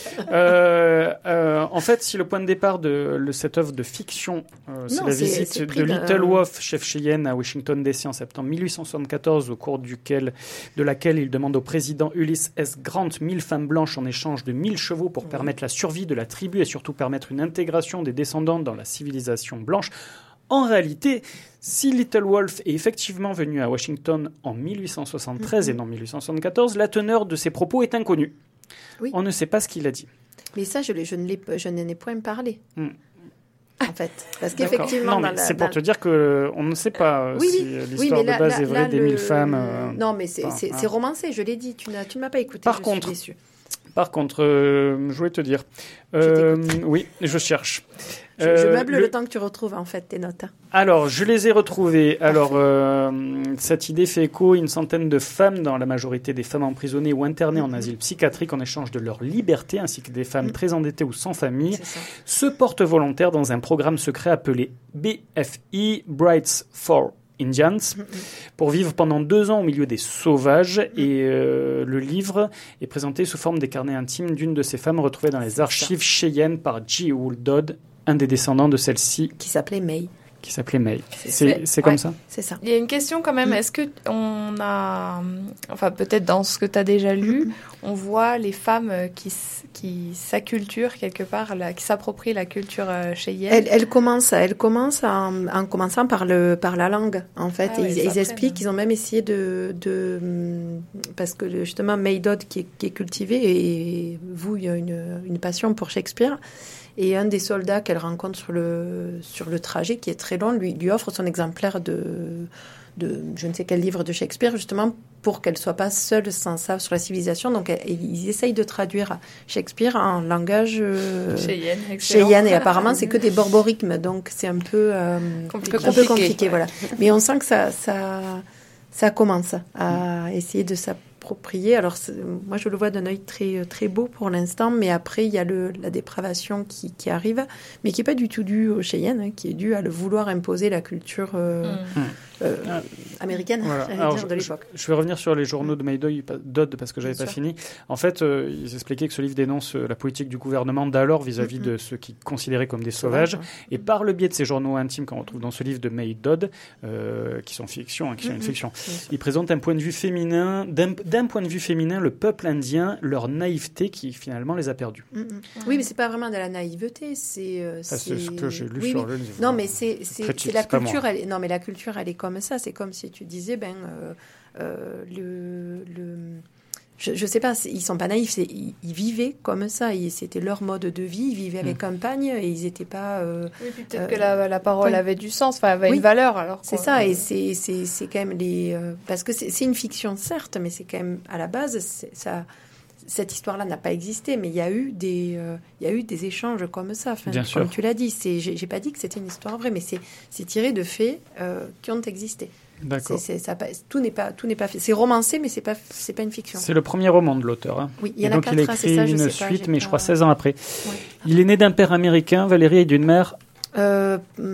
euh, euh, en fait, si le point de départ de, de cette œuvre de fiction, euh, c'est non, la c'est, visite c'est de Little Wolf, chef Cheyenne, à Washington D C en septembre mille huit cent soixante-quatorze, au cours duquel, de laquelle il demande au président Ulysses S. Grant mille femmes blanches en échange de mille chevaux pour mmh. permettre la survie de la tribu et surtout permettre une intégration des descendants dans la civilisation blanche. En réalité, si Little Wolf est effectivement venu à Washington en mille huit cent soixante-treize mm-hmm. et non mille huit cent soixante-quatorze, la teneur de ses propos est inconnue. Oui. On ne sait pas ce qu'il a dit. Mais ça, je, je, ne, l'ai, je n'en ai point parlé. Mm. En fait, parce D'accord. qu'effectivement, non, mais dans c'est la, pour dans... te dire que on ne sait pas euh, oui, si oui. l'histoire oui, là, de base là, est vraie là, des le... mille femmes. Euh... Non, mais c'est, enfin, c'est, c'est romancé. Je l'ai dit. Tu, n'as, tu ne m'as pas écouté. Par je contre, suis déçue. Par contre, euh, je voulais te dire. Euh, je oui, je cherche. Je, euh, je meuble le... le temps que tu retrouves en fait tes notes. Alors, je les ai retrouvées. Alors, euh, cette idée fait écho à une centaine de femmes, dans la majorité des femmes emprisonnées ou internées en asile psychiatrique en échange de leur liberté, ainsi que des femmes mmh. très endettées ou sans famille, se portent volontaires dans un programme secret appelé B F I, Brights for Indians, pour vivre pendant deux ans au milieu des sauvages. Et euh, le livre est présenté sous forme des carnets intimes d'une de ces femmes retrouvées dans les archives Cheyenne par J. Wool Dodd, un des descendants de celle-ci. Qui s'appelait May. Qui s'appelait May. C'est, c'est, c'est comme ouais, ça C'est ça. Il y a une question quand même. Mm. Est-ce qu'on a... Enfin, peut-être dans ce que tu as déjà lu, mm. on voit les femmes qui, qui s'acculturent quelque part, là, qui s'approprient la culture cheyenne. Elle, elle commence, elle commence en, en commençant par, le, par la langue, en fait. Ah, et ouais, ils, ils expliquent qu'ils ont même essayé de, de, parce que justement, May Dodd, qui est, qui est cultivée, et vous, il y a une, une passion pour Shakespeare. Et un des soldats qu'elle rencontre sur le, sur le trajet, qui est très long, lui, lui offre son exemplaire de, de je ne sais quel livre de Shakespeare, justement pour qu'elle ne soit pas seule sans ça sur la civilisation. Donc, elle, ils essayent de traduire Shakespeare en langage euh, Cheyenne, Cheyenne. Et apparemment, c'est que des borborigmes. Donc, c'est un peu, euh, compliqué. un peu compliqué. Ouais. Voilà. Mais on sent que ça, ça, ça commence à essayer de s'approprier. Alors, moi, je le vois d'un œil très, très beau pour l'instant, mais après, il y a le, la dépravation qui, qui arrive, mais qui n'est pas du tout due aux Cheyennes, hein, qui est due à le vouloir imposer la culture euh, mmh. euh, ah. américaine, voilà. j'allais Alors, dire, je, de l'époque. Je, je vais revenir sur les journaux de May Dodd parce que j'avais Bien pas sûr. fini. En fait, euh, ils expliquaient que ce livre dénonce la politique du gouvernement d'alors vis-à-vis mmh. de ceux qui considéraient comme des sauvages. Sauvage, hein. Et par le biais de ces journaux intimes qu'on retrouve dans ce livre de May Dodd, euh, qui sont fiction, hein, qui sont mmh. une fiction, mmh. ils présentent un point de vue féminin, d'un, d'un point de vue féminin, le peuple indien, leur naïveté qui finalement les a perdus. Mmh. Oui, mais c'est pas vraiment de la naïveté, c'est. Euh, c'est... c'est ce que j'ai lu oui, sur oui. le livre. Non, mais c'est, c'est, c'est, c'est la c'est culture. Elle est... Non, mais la culture, elle est comme ça. C'est comme si tu disais, ben, euh, euh, le, le, je, je sais pas, ils sont pas naïfs. C'est, ils, ils vivaient comme ça. Et c'était leur mode de vie. Ils vivaient avec mmh. campagne et ils étaient pas. Euh, oui, puis peut-être euh, que la, la parole ouais. avait du sens, enfin, avait oui. une valeur. Alors c'est ça. Et c'est, c'est, c'est quand même les, euh, parce que c'est, c'est une fiction certes, mais c'est quand même à la base, c'est, ça. Cette histoire-là n'a pas existé, mais il y a eu des, euh, il y a eu des échanges comme ça. Enfin, Bien comme sûr. tu l'as dit, c'est, j'ai, j'ai pas dit que c'était une histoire vraie, mais c'est, c'est tiré de faits euh, qui ont existé. D'accord. C'est, c'est, ça, tout n'est pas, tout n'est pas fait. C'est romancé, mais c'est pas, c'est pas une fiction. C'est le premier roman de l'auteur. Hein. Oui, il y en et a donc quatre, il a écrit ça, une pas, suite, mais pas... je crois seize ans après. Ouais. Il est né d'un père américain, Valérie, et d'une mère. Euh,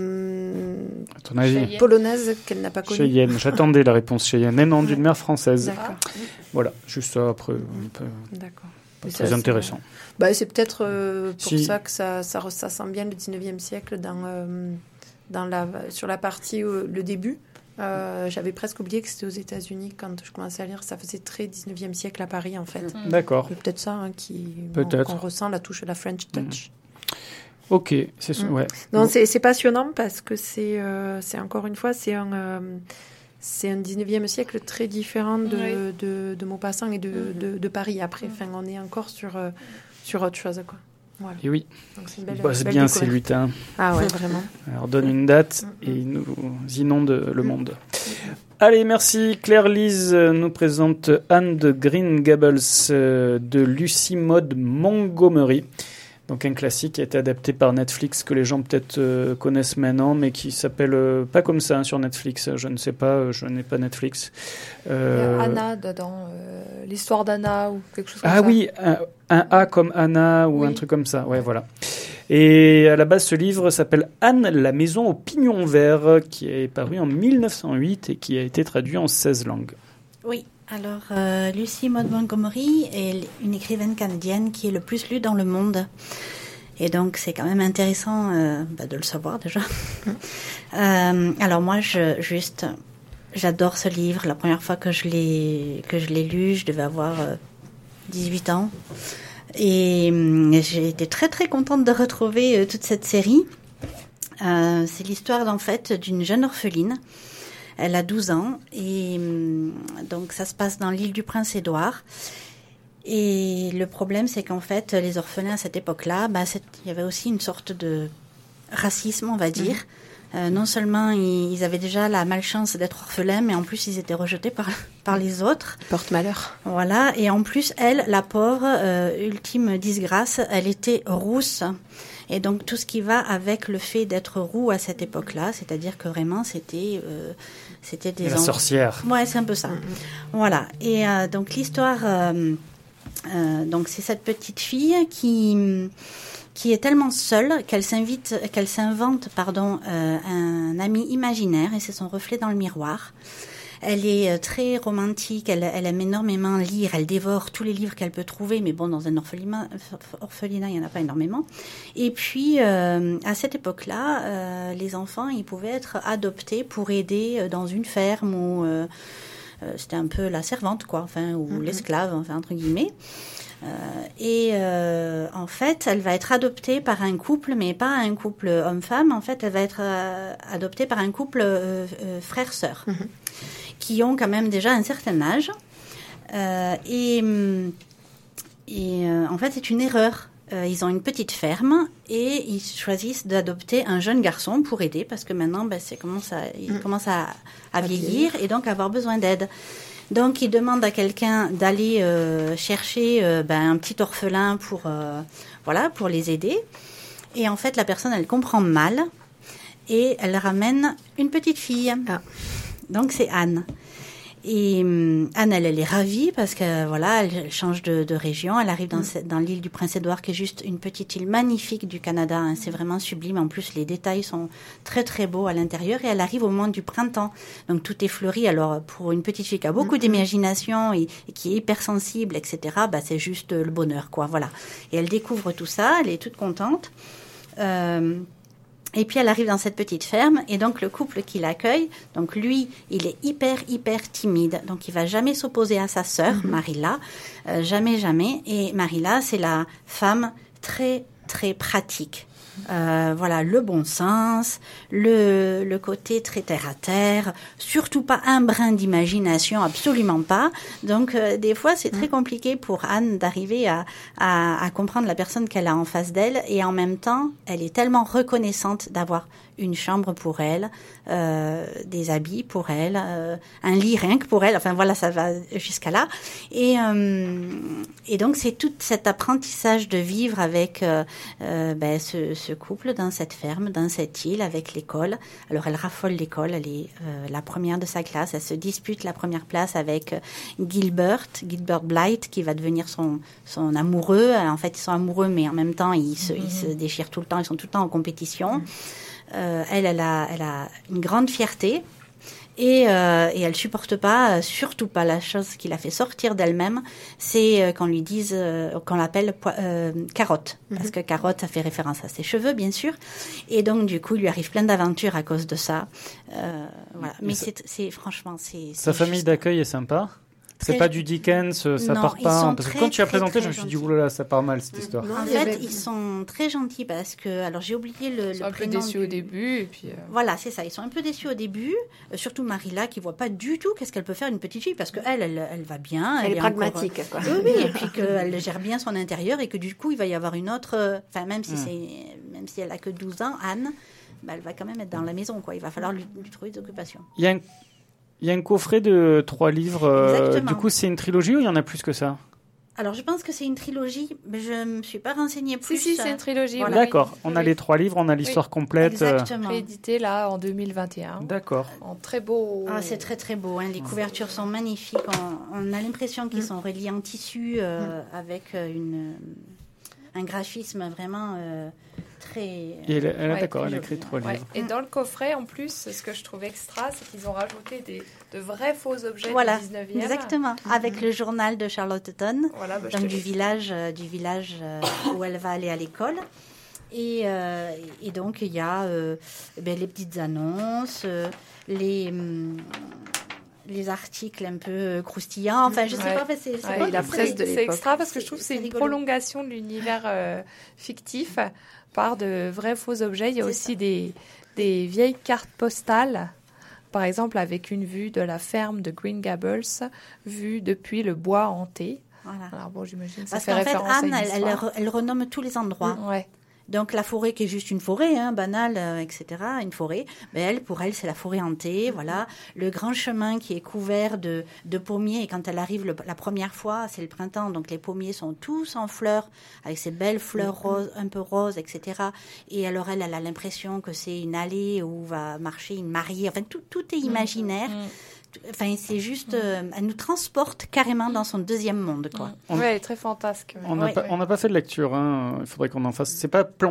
hum, à ton avis Cheyenne. Polonaise qu'elle n'a pas connue. Cheyenne. J'attendais la réponse Cheyenne. Et non, d'une mère française. D'accord. Voilà, juste ça après. Un peu... D'accord. Pas très ça, intéressant. C'est, bah, c'est peut-être euh, pour si. ça que ça, ça, ça sent bien le dix-neuvième siècle dans, euh, dans la, sur la partie, euh, le début. Euh, j'avais presque oublié que c'était aux États-Unis quand je commençais à lire. Ça faisait très dix-neuvième siècle à Paris, en fait. Mmh. D'accord. C'est peut-être ça hein, qui, peut-être. Bon, qu'on ressent, la touche, la French touch. Mmh. Ok, c'est mmh. ouais. Non, bon. c'est, c'est passionnant parce que c'est, euh, c'est encore une fois, c'est un, euh, c'est un dix-neuvième siècle très différent de, oui. de, de Maupassant et de, mmh. de, de Paris après. Enfin, on est encore sur, euh, sur autre chose, quoi. Voilà. Et oui, donc, c'est une belle, il bosse belle bien découverte. ces lutins. Ah ouais, vraiment. Alors donne une date et ils nous inondent le monde. Allez, merci. Claire-Lise nous présente Anne de Green Gables de Lucy Maud Montgomery. Donc un classique qui a été adapté par Netflix, que les gens peut-être euh, connaissent maintenant, mais qui s'appelle euh, pas comme ça hein, sur Netflix. Je ne sais pas, je n'ai pas Netflix. Euh... Il y a Anna dedans, euh, l'histoire d'Anna ou quelque chose comme ah ça. Ah oui, un, un A comme Anna ou oui. un truc comme ça. Ouais, voilà. Et à la base, ce livre s'appelle Anne, la maison au pignon vert, qui est paru en mille neuf cent huit et qui a été traduit en seize langues. Oui. Alors, euh, Lucy Maud Montgomery est une écrivaine canadienne qui est le plus lue dans le monde. Et donc, c'est quand même intéressant euh, bah, de le savoir déjà. euh, alors moi, je, juste, j'adore ce livre. La première fois que je l'ai, que je l'ai lu, je devais avoir euh, dix-huit ans. Et euh, j'ai été très très contente de retrouver euh, toute cette série. Euh, c'est l'histoire en fait d'une jeune orpheline. Elle a douze ans et donc ça se passe dans l'île du Prince-Édouard. Et le problème, c'est qu'en fait, les orphelins à cette époque-là, bah, il y avait aussi une sorte de racisme, on va dire. Mmh. Euh, non seulement ils, ils avaient déjà la malchance d'être orphelins, mais en plus ils étaient rejetés par, par les autres. Porte-malheur. Voilà. Et en plus, elle, la pauvre, euh, ultime disgrâce, elle était rousse. Et donc tout ce qui va avec le fait d'être roux à cette époque-là, c'est-à-dire que vraiment c'était euh, c'était des la en... sorcière. Ouais, c'est un peu ça. Mm-hmm. Voilà. Et euh, donc l'histoire, euh, euh, donc c'est cette petite fille qui qui est tellement seule qu'elle s'invite, qu'elle s'invente, pardon, euh, un ami imaginaire et c'est son reflet dans le miroir. Elle est très romantique, elle, elle aime énormément lire, elle dévore tous les livres qu'elle peut trouver, mais bon, dans un orphelinat, orphelinat il n'y en a pas énormément. Et puis, euh, à cette époque-là, euh, les enfants, ils pouvaient être adoptés pour aider dans une ferme ou euh, c'était un peu la servante, quoi, enfin, ou mm-hmm. l'esclave, enfin, entre guillemets. Euh, et euh, en fait, elle va être adoptée par un couple, mais pas un couple homme-femme. En fait, elle va être euh, adoptée par un couple euh, euh, frère-sœur. Mm-hmm. Qui ont quand même déjà un certain âge. Euh, et et euh, en fait, c'est une erreur. Euh, ils ont une petite ferme et ils choisissent d'adopter un jeune garçon pour aider parce que maintenant, ben, c'est commence à, il mmh. commence à, à vieillir et donc avoir besoin d'aide. Donc, ils demandent à quelqu'un d'aller euh, chercher euh, ben, un petit orphelin pour, euh, voilà, pour les aider. Et en fait, la personne, elle comprend mal et elle ramène une petite fille. Ah. Donc, c'est Anne. Et euh, Anne, elle, elle est ravie parce que voilà, elle change de, de région. Elle arrive dans, mmh. dans l'île du Prince-Édouard, qui est juste une petite île magnifique du Canada. Hein. C'est vraiment sublime. En plus, les détails sont très très beaux à l'intérieur. Et elle arrive au moment du printemps, donc tout est fleuri. Alors pour une petite fille qui a beaucoup mmh. d'imagination et, et qui est hypersensible, et cetera, bah c'est juste le bonheur, quoi. Voilà. Et elle découvre tout ça. Elle est toute contente. Euh, Et puis elle arrive dans cette petite ferme et donc le couple qui l'accueille, donc lui, il est hyper hyper timide, donc il va jamais s'opposer à sa sœur mm-hmm. Marilla, euh, jamais jamais. Et Marilla, c'est la femme très très pratique. Euh, voilà, le bon sens, le, le côté très terre à terre, surtout pas un brin d'imagination, absolument pas. Donc euh, des fois c'est très compliqué pour Anne d'arriver à, à, à comprendre la personne qu'elle a en face d'elle, et en même temps elle est tellement reconnaissante d'avoir une chambre pour elle, euh, des habits pour elle, euh, un lit rien que pour elle, enfin voilà, ça va jusqu'à là. Et, euh, et donc c'est tout cet apprentissage de vivre avec euh, euh, ben, ce, ce couple dans cette ferme, dans cette île, avec l'école. Alors elle raffole l'école, elle est euh, la première de sa classe, elle se dispute la première place avec Gilbert, Gilbert Blythe, qui va devenir son, son amoureux. En fait ils sont amoureux, mais en même temps ils se, mmh. ils se déchirent tout le temps, ils sont tout le temps en compétition. Mmh. Euh, elle, elle a, elle a une grande fierté et, euh, et elle supporte pas, surtout pas la chose qui l'a fait sortir d'elle-même, c'est euh, qu'on lui dise, euh, qu'on l'appelle euh, Carotte, mm-hmm. parce que Carotte, ça fait référence à ses cheveux, bien sûr, et donc du coup, il lui arrive plein d'aventures à cause de ça. Euh, voilà. Mais, Mais ça, c'est, c'est franchement, c'est. Sa c'est famille juste... d'accueil est sympa. C'est Très... pas du Dickens, ça non, part pas. Parce très, que quand tu as très, présenté, très je me suis dit, gentils. oulala, ça part mal cette histoire. Non, en fait, avait... ils sont très gentils parce que, alors j'ai oublié le, ils sont le un prénom. peu déçus du... au début. Et puis, euh... Voilà, c'est ça. Ils sont un peu déçus au début, euh, surtout Marilla qui voit pas du tout qu'est-ce qu'elle peut faire une petite fille parce que elle, elle, elle va bien. Elle, elle est, est pragmatique, encore... quoi. Oui, oui, et puis qu'elle gère bien son intérieur et que du coup, il va y avoir une autre. Enfin, euh, même si mm. c'est, même si elle a que douze ans, Anne, bah, elle va quand même être dans la maison, quoi. Il va falloir lui, lui trouver des occupations. Il y a un Il y a un coffret de trois livres. Euh, du coup, c'est une trilogie ou il y en a plus que ça ? Alors, je pense que c'est une trilogie, mais je ne me suis pas renseignée plus. Si, si, c'est une trilogie. Voilà. D'accord, on oui. a les trois livres, on a l'histoire oui. complète. Exactement. Réédité là en deux mille vingt et un. D'accord. En très beau. Ah, c'est très très beau, hein. Les couvertures sont magnifiques. On, on a l'impression qu'ils mmh. sont reliés en tissu euh, mmh. avec une, un graphisme vraiment... Euh, très... Et elle, elle, ouais, d'accord, elle a joli, écrit trois ouais. livres. Et dans le coffret, en plus, ce que je trouve extra, c'est qu'ils ont rajouté des, de vrais faux objets voilà, du dix-neuvième. Exactement, mm-hmm. avec le journal de Charlottetown, voilà, bah, donc du village, euh, du village euh, où elle va aller à l'école. Et, euh, et donc, il y a euh, ben, les petites annonces, euh, les... Hum, les articles un peu croustillants, enfin je sais ouais. pas, c'est, c'est, ouais, pas la presse de l'époque. C'est extra parce que c'est, je trouve que c'est c'est une rigolo. prolongation de l'univers euh, fictif par de vrais faux objets. Il y a c'est aussi ça. des, des vieilles cartes postales, par exemple avec une vue de la ferme de Green Gables, vue depuis le bois hanté. Voilà. Alors bon, j'imagine que ça Parce fait qu'en référence fait, Anne, à une elle, elle, elle renomme tous les endroits. Mmh, ouais. Donc la forêt qui est juste une forêt, hein, banale, euh, et cetera, une forêt, ben elle, pour elle, c'est la forêt hantée, voilà. Le grand chemin qui est couvert de, de pommiers, et quand elle arrive le, la première fois, c'est le printemps, donc les pommiers sont tous en fleurs, avec ces belles fleurs roses, un peu roses, et cetera. Et alors elle, elle a l'impression que c'est une allée où va marcher une mariée, enfin tout, tout est imaginaire. Mmh. Enfin, c'est juste, euh, elle nous transporte carrément dans son deuxième monde, quoi. Oui, elle est très fantasque. On n'a ouais. pas, ouais. pas fait de lecture, hein. Il faudrait qu'on en fasse. C'est pas plan-plan ?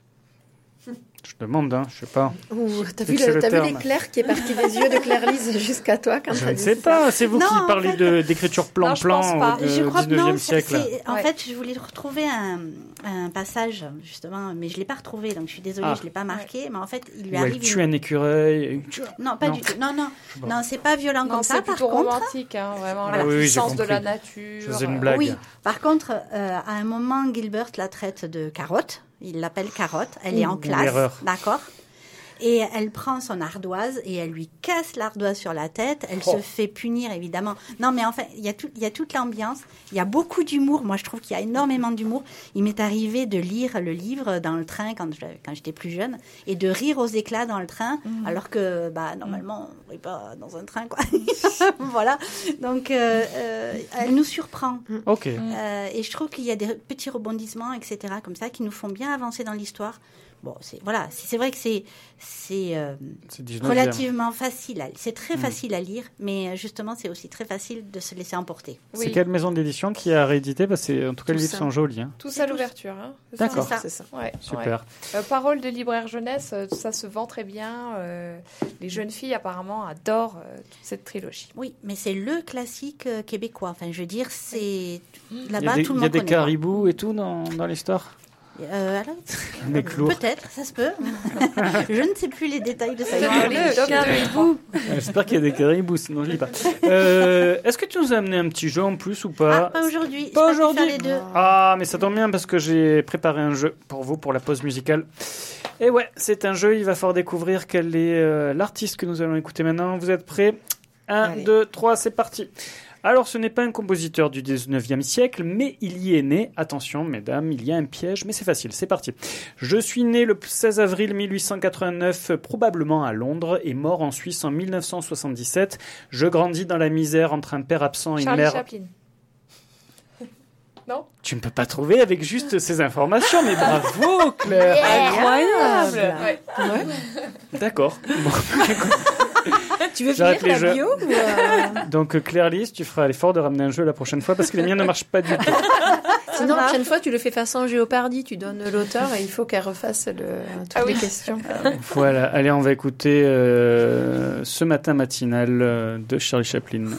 Je demande, hein, je sais pas. Ouh, t'as vu, le, t'as vu l'éclair qui est parti des yeux de Claire-Lise jusqu'à toi quand je t'as ne dit sais ça. pas, c'est vous non, qui parlez fait... de, d'écriture plan-plan du dix-neuvième siècle. C'est, en ouais. fait, je voulais retrouver un, un passage, justement, mais je ne l'ai pas retrouvé, donc je suis désolée, ah. je ne l'ai pas marqué, ouais. mais en fait, il lui Ou arrive... elle tue une... un écureuil... Non, pas non. du tout. Non, non, bon. non, c'est pas violent non, comme c'est ça, par contre... C'est plutôt romantique, hein, vraiment, voilà. la oui, puissance oui, de la nature. Je faisais une blague. Oui, par contre, euh, à un moment, Gilbert la traite de carotte, il l'appelle carotte, elle Ouh, est en classe, l'erreur. d'accord. Et elle prend son ardoise et elle lui casse l'ardoise sur la tête. Elle Oh. se fait punir, évidemment. Non, mais enfin, il y a tout, il y a toute l'ambiance. Il y a beaucoup d'humour. Moi, je trouve qu'il y a énormément d'humour. Il m'est arrivé de lire le livre dans le train quand, je, quand j'étais plus jeune et de rire aux éclats dans le train, Mmh. alors que, bah, normalement, on rit pas dans un train, quoi. Voilà. Donc, euh, euh, elle nous surprend. Ok. Euh, et je trouve qu'il y a des petits rebondissements, et cetera, comme ça, qui nous font bien avancer dans l'histoire. Bon, c'est voilà, c'est, c'est vrai que c'est c'est euh, C'est dix-neuvième. relativement facile. À, c'est très Mm. facile à lire, mais euh, justement, c'est aussi très facile de se laisser emporter. C'est quelle maison d'édition qui a réédité? Parce que en tout cas, les Tout livres ça. sont jolis. Hein. Tout ça à l'ouverture. Hein. C'est D'accord. ça, C'est ça. Ouais, Super. ouais. Euh, Parole de libraire jeunesse, euh, ça se vend très bien. euh, les jeunes filles, apparemment, adorent euh, toute cette trilogie. Oui, mais c'est le classique euh, québécois. Enfin, je veux dire, c'est Il y a là-bas des, tout le il y a monde des connaît. quoi. caribous et tout dans, dans l'histoire. Euh, alors, Mais clour. peut-être, ça se peut. Je ne sais plus les détails de ça. Dans les tops de- J'espère qu'il y a des caribous, sinon je lis pas. Euh, Est-ce que tu nous as amené un petit jeu en plus ou pas? Ah, pas aujourd'hui. Pas J'ai pu aujourd'hui. faire les deux. Ah, mais ça tombe bien parce que j'ai préparé un jeu pour vous pour la pause musicale. Et ouais, c'est un jeu, il va falloir découvrir quel est euh, l'artiste que nous allons écouter maintenant. Vous êtes prêts? un, deux, trois, c'est parti. Alors, ce n'est pas un compositeur du dix-neuvième siècle, mais il y est né. Attention, mesdames, il y a un piège, mais c'est facile, c'est parti. Je suis né le seize avril mille huit cent quatre-vingt-neuf, probablement à Londres, et mort en Suisse en mille neuf cent soixante-dix-sept. Je grandis dans la misère entre un père absent et une Charlie mère... Chaplin. Non? Tu ne peux pas trouver avec juste ces informations, mais bravo, Claire. Incroyable. Ouais. D'accord. Bon, Tu veux J'arrête finir les la jeux. bio ou euh, donc, Claire Lise, tu feras l'effort de ramener un jeu la prochaine fois parce que les miens ne marchent pas du tout. Sinon, la prochaine fois, tu le fais façon Géopardy. Tu donnes l'auteur et il faut qu'elle refasse le, toutes Ah oui. les questions. Voilà, allez, on va écouter euh, Ce matin matinal euh, de Charlie Chaplin.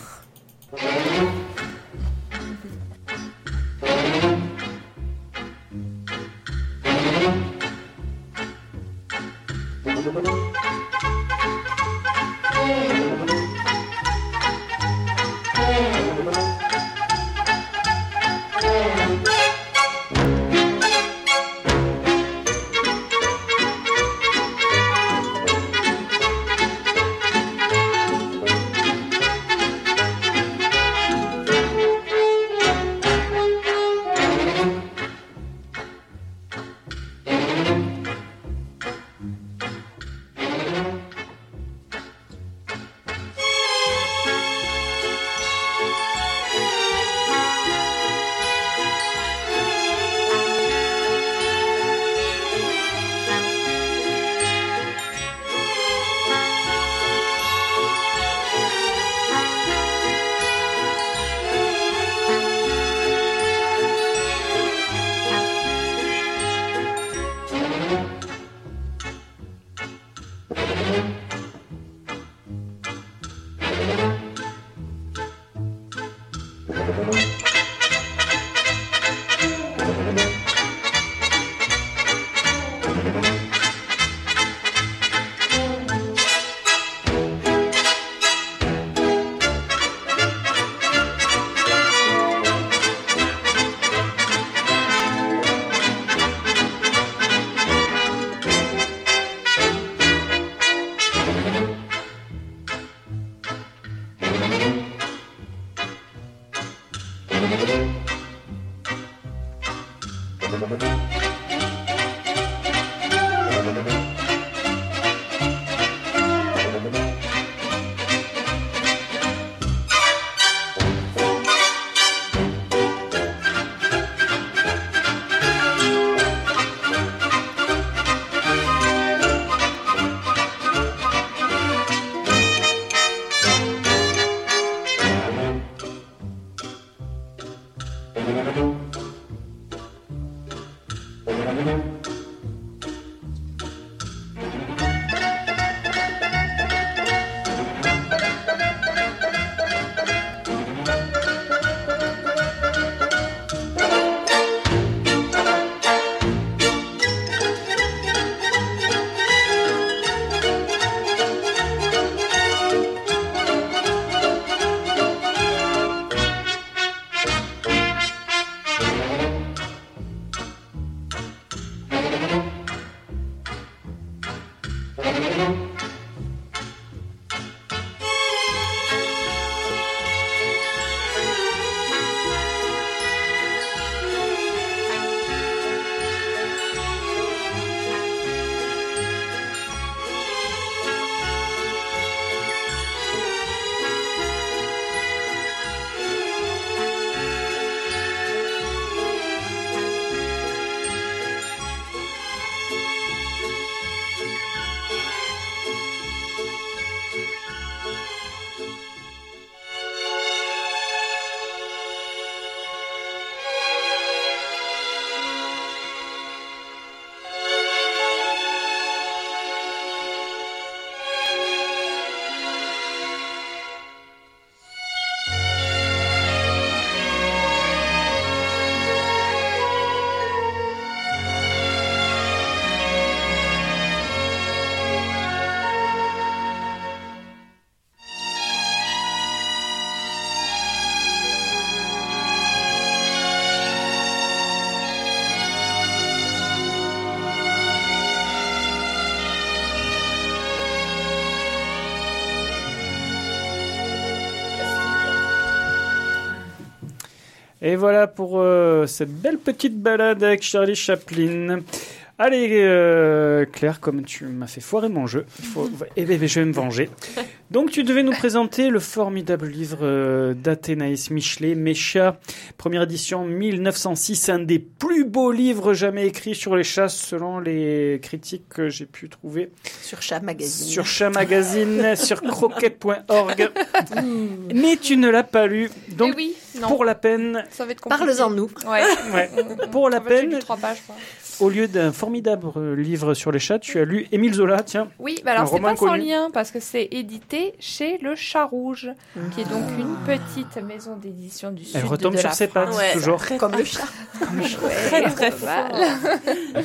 Et voilà pour euh, cette belle petite balade avec Charlie Chaplin. Allez, euh, Claire, comme tu m'as fait foirer mon jeu, il faut... eh bien, je vais me venger. Donc, tu devais nous présenter le formidable livre euh, d'Athénaïs Michelet, Mes chats, première édition mille neuf cent six, un des plus beaux livres jamais écrits sur les chats, selon les critiques que j'ai pu trouver. Sur Chat Magazine. Sur Chat Magazine, sur croquet point org. Mais tu ne l'as pas lu. Donc, oui, pour la peine... Ça va être compliqué. Parle-en nous. Ouais. ouais. Pour la peine... trois pages, quoi. Au lieu d'un formidable livre sur les chats, tu as lu Émile Zola, tiens. Oui, bah alors un c'est roman pas sans connu. lien, parce que c'est édité chez Le Chat Rouge, qui est donc une petite maison d'édition du sud Elle retombe de sur la ses pattes, France. toujours. Comme le chat. Comme le chat. Ouais, très, très mal.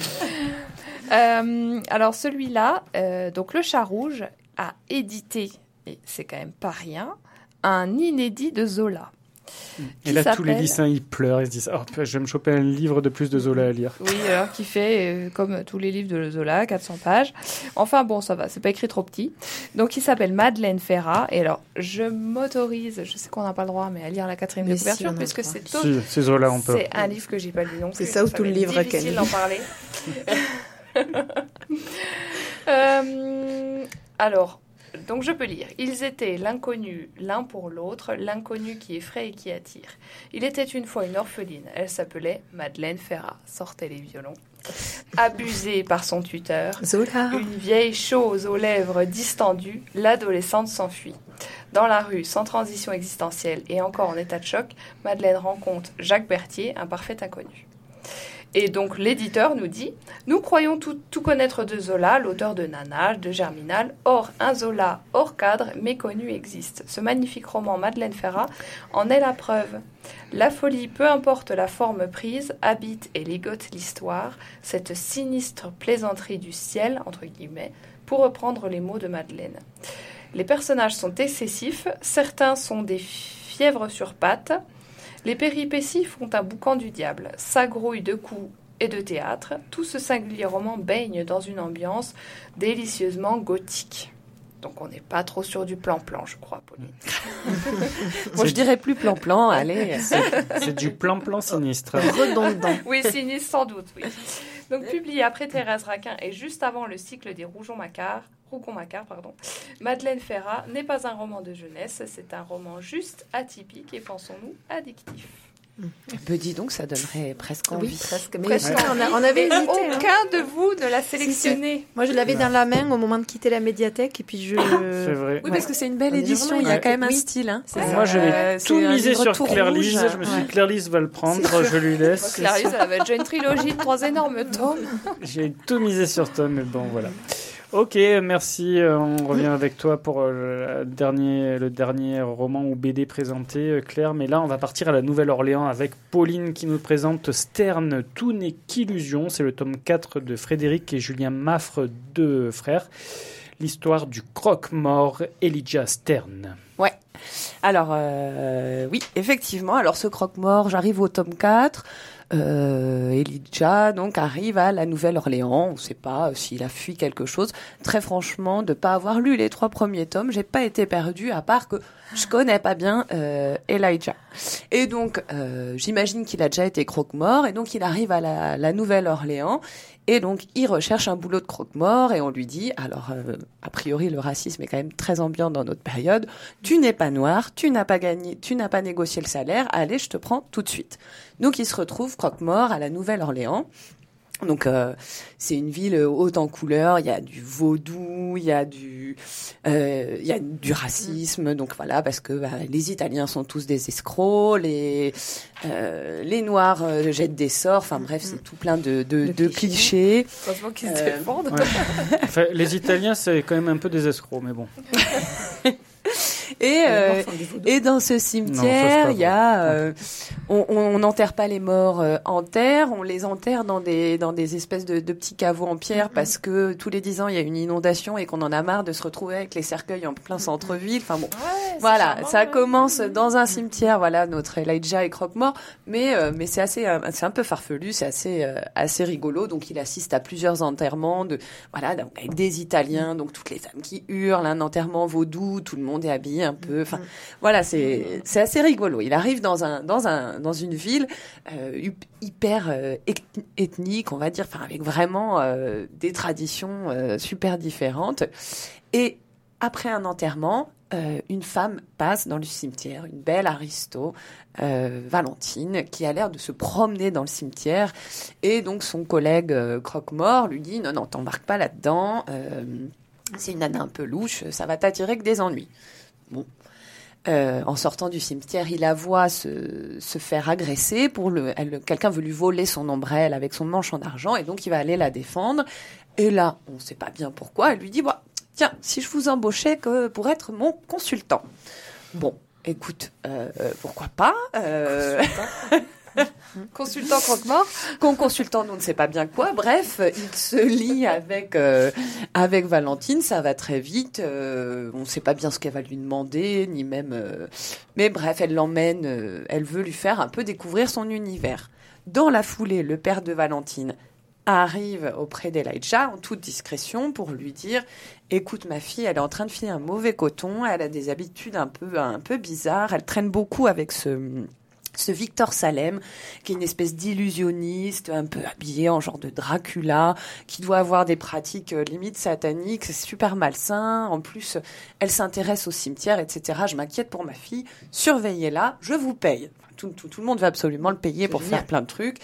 euh, alors celui-là, euh, donc Le Chat Rouge a édité, et c'est quand même pas rien, un inédit de Zola. Et là, tous les lycéens, ils pleurent, ils se disent « Oh, je vais me choper un livre de plus de Zola à lire. » Oui, alors qui fait, euh, comme tous les livres de Zola, quatre cents pages. Enfin bon, ça va, c'est pas écrit trop petit. Donc il s'appelle Madeleine Ferrat. Et alors, je m'autorise, je sais qu'on n'a pas le droit, mais à lire la quatrième Mais de couverture, si, puisque c'est tout. Si, c'est Zola, on peut. C'est un livre que j'ai pas lu non plus. C'est ça ou ça tout va le être livre à difficile Ken. d'en parler. euh, alors... Donc je peux lire. Ils étaient l'inconnu l'un pour l'autre, l'inconnu qui effraie et qui attire. Il était une fois une orpheline. Elle s'appelait Madeleine Ferrat. Sortez les violons. Abusée par son tuteur, Zola. une vieille chose aux lèvres distendues, l'adolescente s'enfuit. Dans la rue, sans transition existentielle et encore en état de choc, Madeleine rencontre Jacques Berthier, un parfait inconnu. Et donc l'éditeur nous dit « Nous croyons tout, tout connaître de Zola, l'auteur de Nana, de Germinal. Or, un Zola hors cadre, méconnu, existe. Ce magnifique roman Madeleine Ferrat en est la preuve. La folie, peu importe la forme prise, habite et ligote l'histoire, cette sinistre plaisanterie du ciel, entre guillemets, pour reprendre les mots de Madeleine. Les personnages sont excessifs, certains sont des fièvres sur pattes. Les péripéties font un boucan du diable, s'agrouille de coups et de théâtre. Tout ce singulier roman baigne dans une ambiance délicieusement gothique. Donc on n'est pas trop sur du plan-plan, je crois, Pauline. Moi, je dirais plus plan-plan, allez. C'est, c'est du plan-plan sinistre. Redondant. Oui, sinistre sans doute, oui. Donc publié après Thérèse Raquin et juste avant le cycle des Rougon-Macquart, Rougon-Macquart, pardon, Madeleine Ferrat n'est pas un roman de jeunesse, c'est un roman juste atypique et, pensons-nous, addictif. Ben, dis donc, ça donnerait presque envie. Oui, presque. Mais Presque. on, a- on avait Mais hésité. hein. aucun de vous ne l'a sélectionné. Moi, je l'avais dans la main au moment de quitter la médiathèque et puis je. C'est vrai. Oui, parce que c'est une belle On est édition, vraiment- il y a ouais. quand même un Oui. style. Hein. C'est Euh, Moi, j'avais c'est tout un misé livre sur tout Claire rouge. Lise. Je me suis dit, Ouais. Claire Lise va le prendre, je lui laisse. Clarisse, elle avait déjà une trilogie de trois énormes tomes. J'ai tout misé sur toi, mais bon, voilà. Ok, merci. Euh, On revient avec toi pour euh, le dernier, le dernier roman ou B D présenté, euh, Claire. Mais là, on va partir à la Nouvelle-Orléans avec Pauline qui nous présente Stern, tout n'est qu'illusion. C'est le tome quatre de Frédéric et Julien Maffre, deux frères. L'histoire du croque-mort Elijah Stern. Ouais. Alors, euh, oui, effectivement. Alors, ce croque-mort, j'arrive au tome quatre. Euh, Elijah donc arrive à la Nouvelle-Orléans. On ne sait pas euh, s'il a fui quelque chose. Très franchement, de ne pas avoir lu les trois premiers tomes, j'ai pas été perdue, à part que je connais pas bien euh, Elijah. Et donc, euh, j'imagine qu'il a déjà été croque-mort, et donc il arrive à la, la Nouvelle-Orléans. Et donc, il recherche un boulot de croque-mort et on lui dit, alors, euh, a priori, le racisme est quand même très ambiant dans notre période. Tu n'es pas noir, tu n'as pas gagné, tu n'as pas négocié le salaire. Allez, je te prends tout de suite. Donc, il se retrouve croque-mort à la Nouvelle-Orléans. Donc, euh, c'est une ville haute en couleurs. Il y a du vaudou, il y a du, euh, il y a du racisme. Donc voilà, parce que bah, les Italiens sont tous des escrocs, les euh, les Noirs euh, jettent des sorts. Enfin bref, c'est tout plein de de, de clichés. Heureusement qu'ils se Euh, défendent. Ouais. Enfin, les Italiens, c'est quand même un peu des escrocs, mais bon. Et, euh, et dans ce cimetière, il y a, euh, on on n'enterre pas les morts euh, en terre, on les enterre dans des dans des espèces de, de petits caveaux en pierre mm-hmm. parce que tous les dix ans il y a une inondation et qu'on en a marre de se retrouver avec les cercueils en plein centre-ville. Enfin bon, Ouais, voilà, charmant, ça ouais. commence dans un cimetière. Voilà, notre Elijah est croque-mort, mais euh, mais c'est assez, euh, c'est un peu farfelu, c'est assez euh, assez rigolo. Donc il assiste à plusieurs enterrements de voilà donc avec des Italiens, donc toutes les femmes qui hurlent, un enterrement vaudou, tout le monde est habillé un un peu. Enfin, voilà, c'est c'est assez rigolo. Il arrive dans un dans un dans une ville euh, hyper euh, ethnique, on va dire, enfin avec vraiment euh, des traditions euh, super différentes. Et après un enterrement, euh, une femme passe dans le cimetière, une belle aristo, euh, Valentine, qui a l'air de se promener dans le cimetière. Et donc son collègue euh, croque-mort lui dit « Non, non, t'embarques pas là-dedans, euh, c'est une nana un peu louche, ça va t'attirer que des ennuis. » Bon. Euh, en sortant du cimetière, il la voit se, se faire agresser. Pour le, elle, quelqu'un veut lui voler son ombrelle avec son manche en argent, et donc il va aller la défendre. Et là, on ne sait pas bien pourquoi, elle lui dit bah, « Tiens, si je vous embauchais que pour être mon consultant. » Bon, écoute, euh, pourquoi pas euh... Consultant croque-mort. Con consultant, on ne sait pas bien quoi. Bref, il se lie avec euh, avec Valentine, ça va très vite. Euh, on ne sait pas bien ce qu'elle va lui demander, ni même. Euh... Mais bref, elle l'emmène. Euh, elle veut lui faire un peu découvrir son univers. Dans la foulée, le père de Valentine arrive auprès d'Elijah en toute discrétion pour lui dire « Écoute, ma fille, elle est en train de filer un mauvais coton, elle a des habitudes un peu, un peu bizarres, elle traîne beaucoup avec ce, ce Victor Salem, qui est une espèce d'illusionniste, un peu habillé en genre de Dracula, qui doit avoir des pratiques euh, limite sataniques, c'est super malsain. En plus, elle s'intéresse au cimetière, et cetera. Je m'inquiète pour ma fille, surveillez-la, je vous paye. » Tout, tout, tout le monde va absolument le payer pour faire plein de trucs.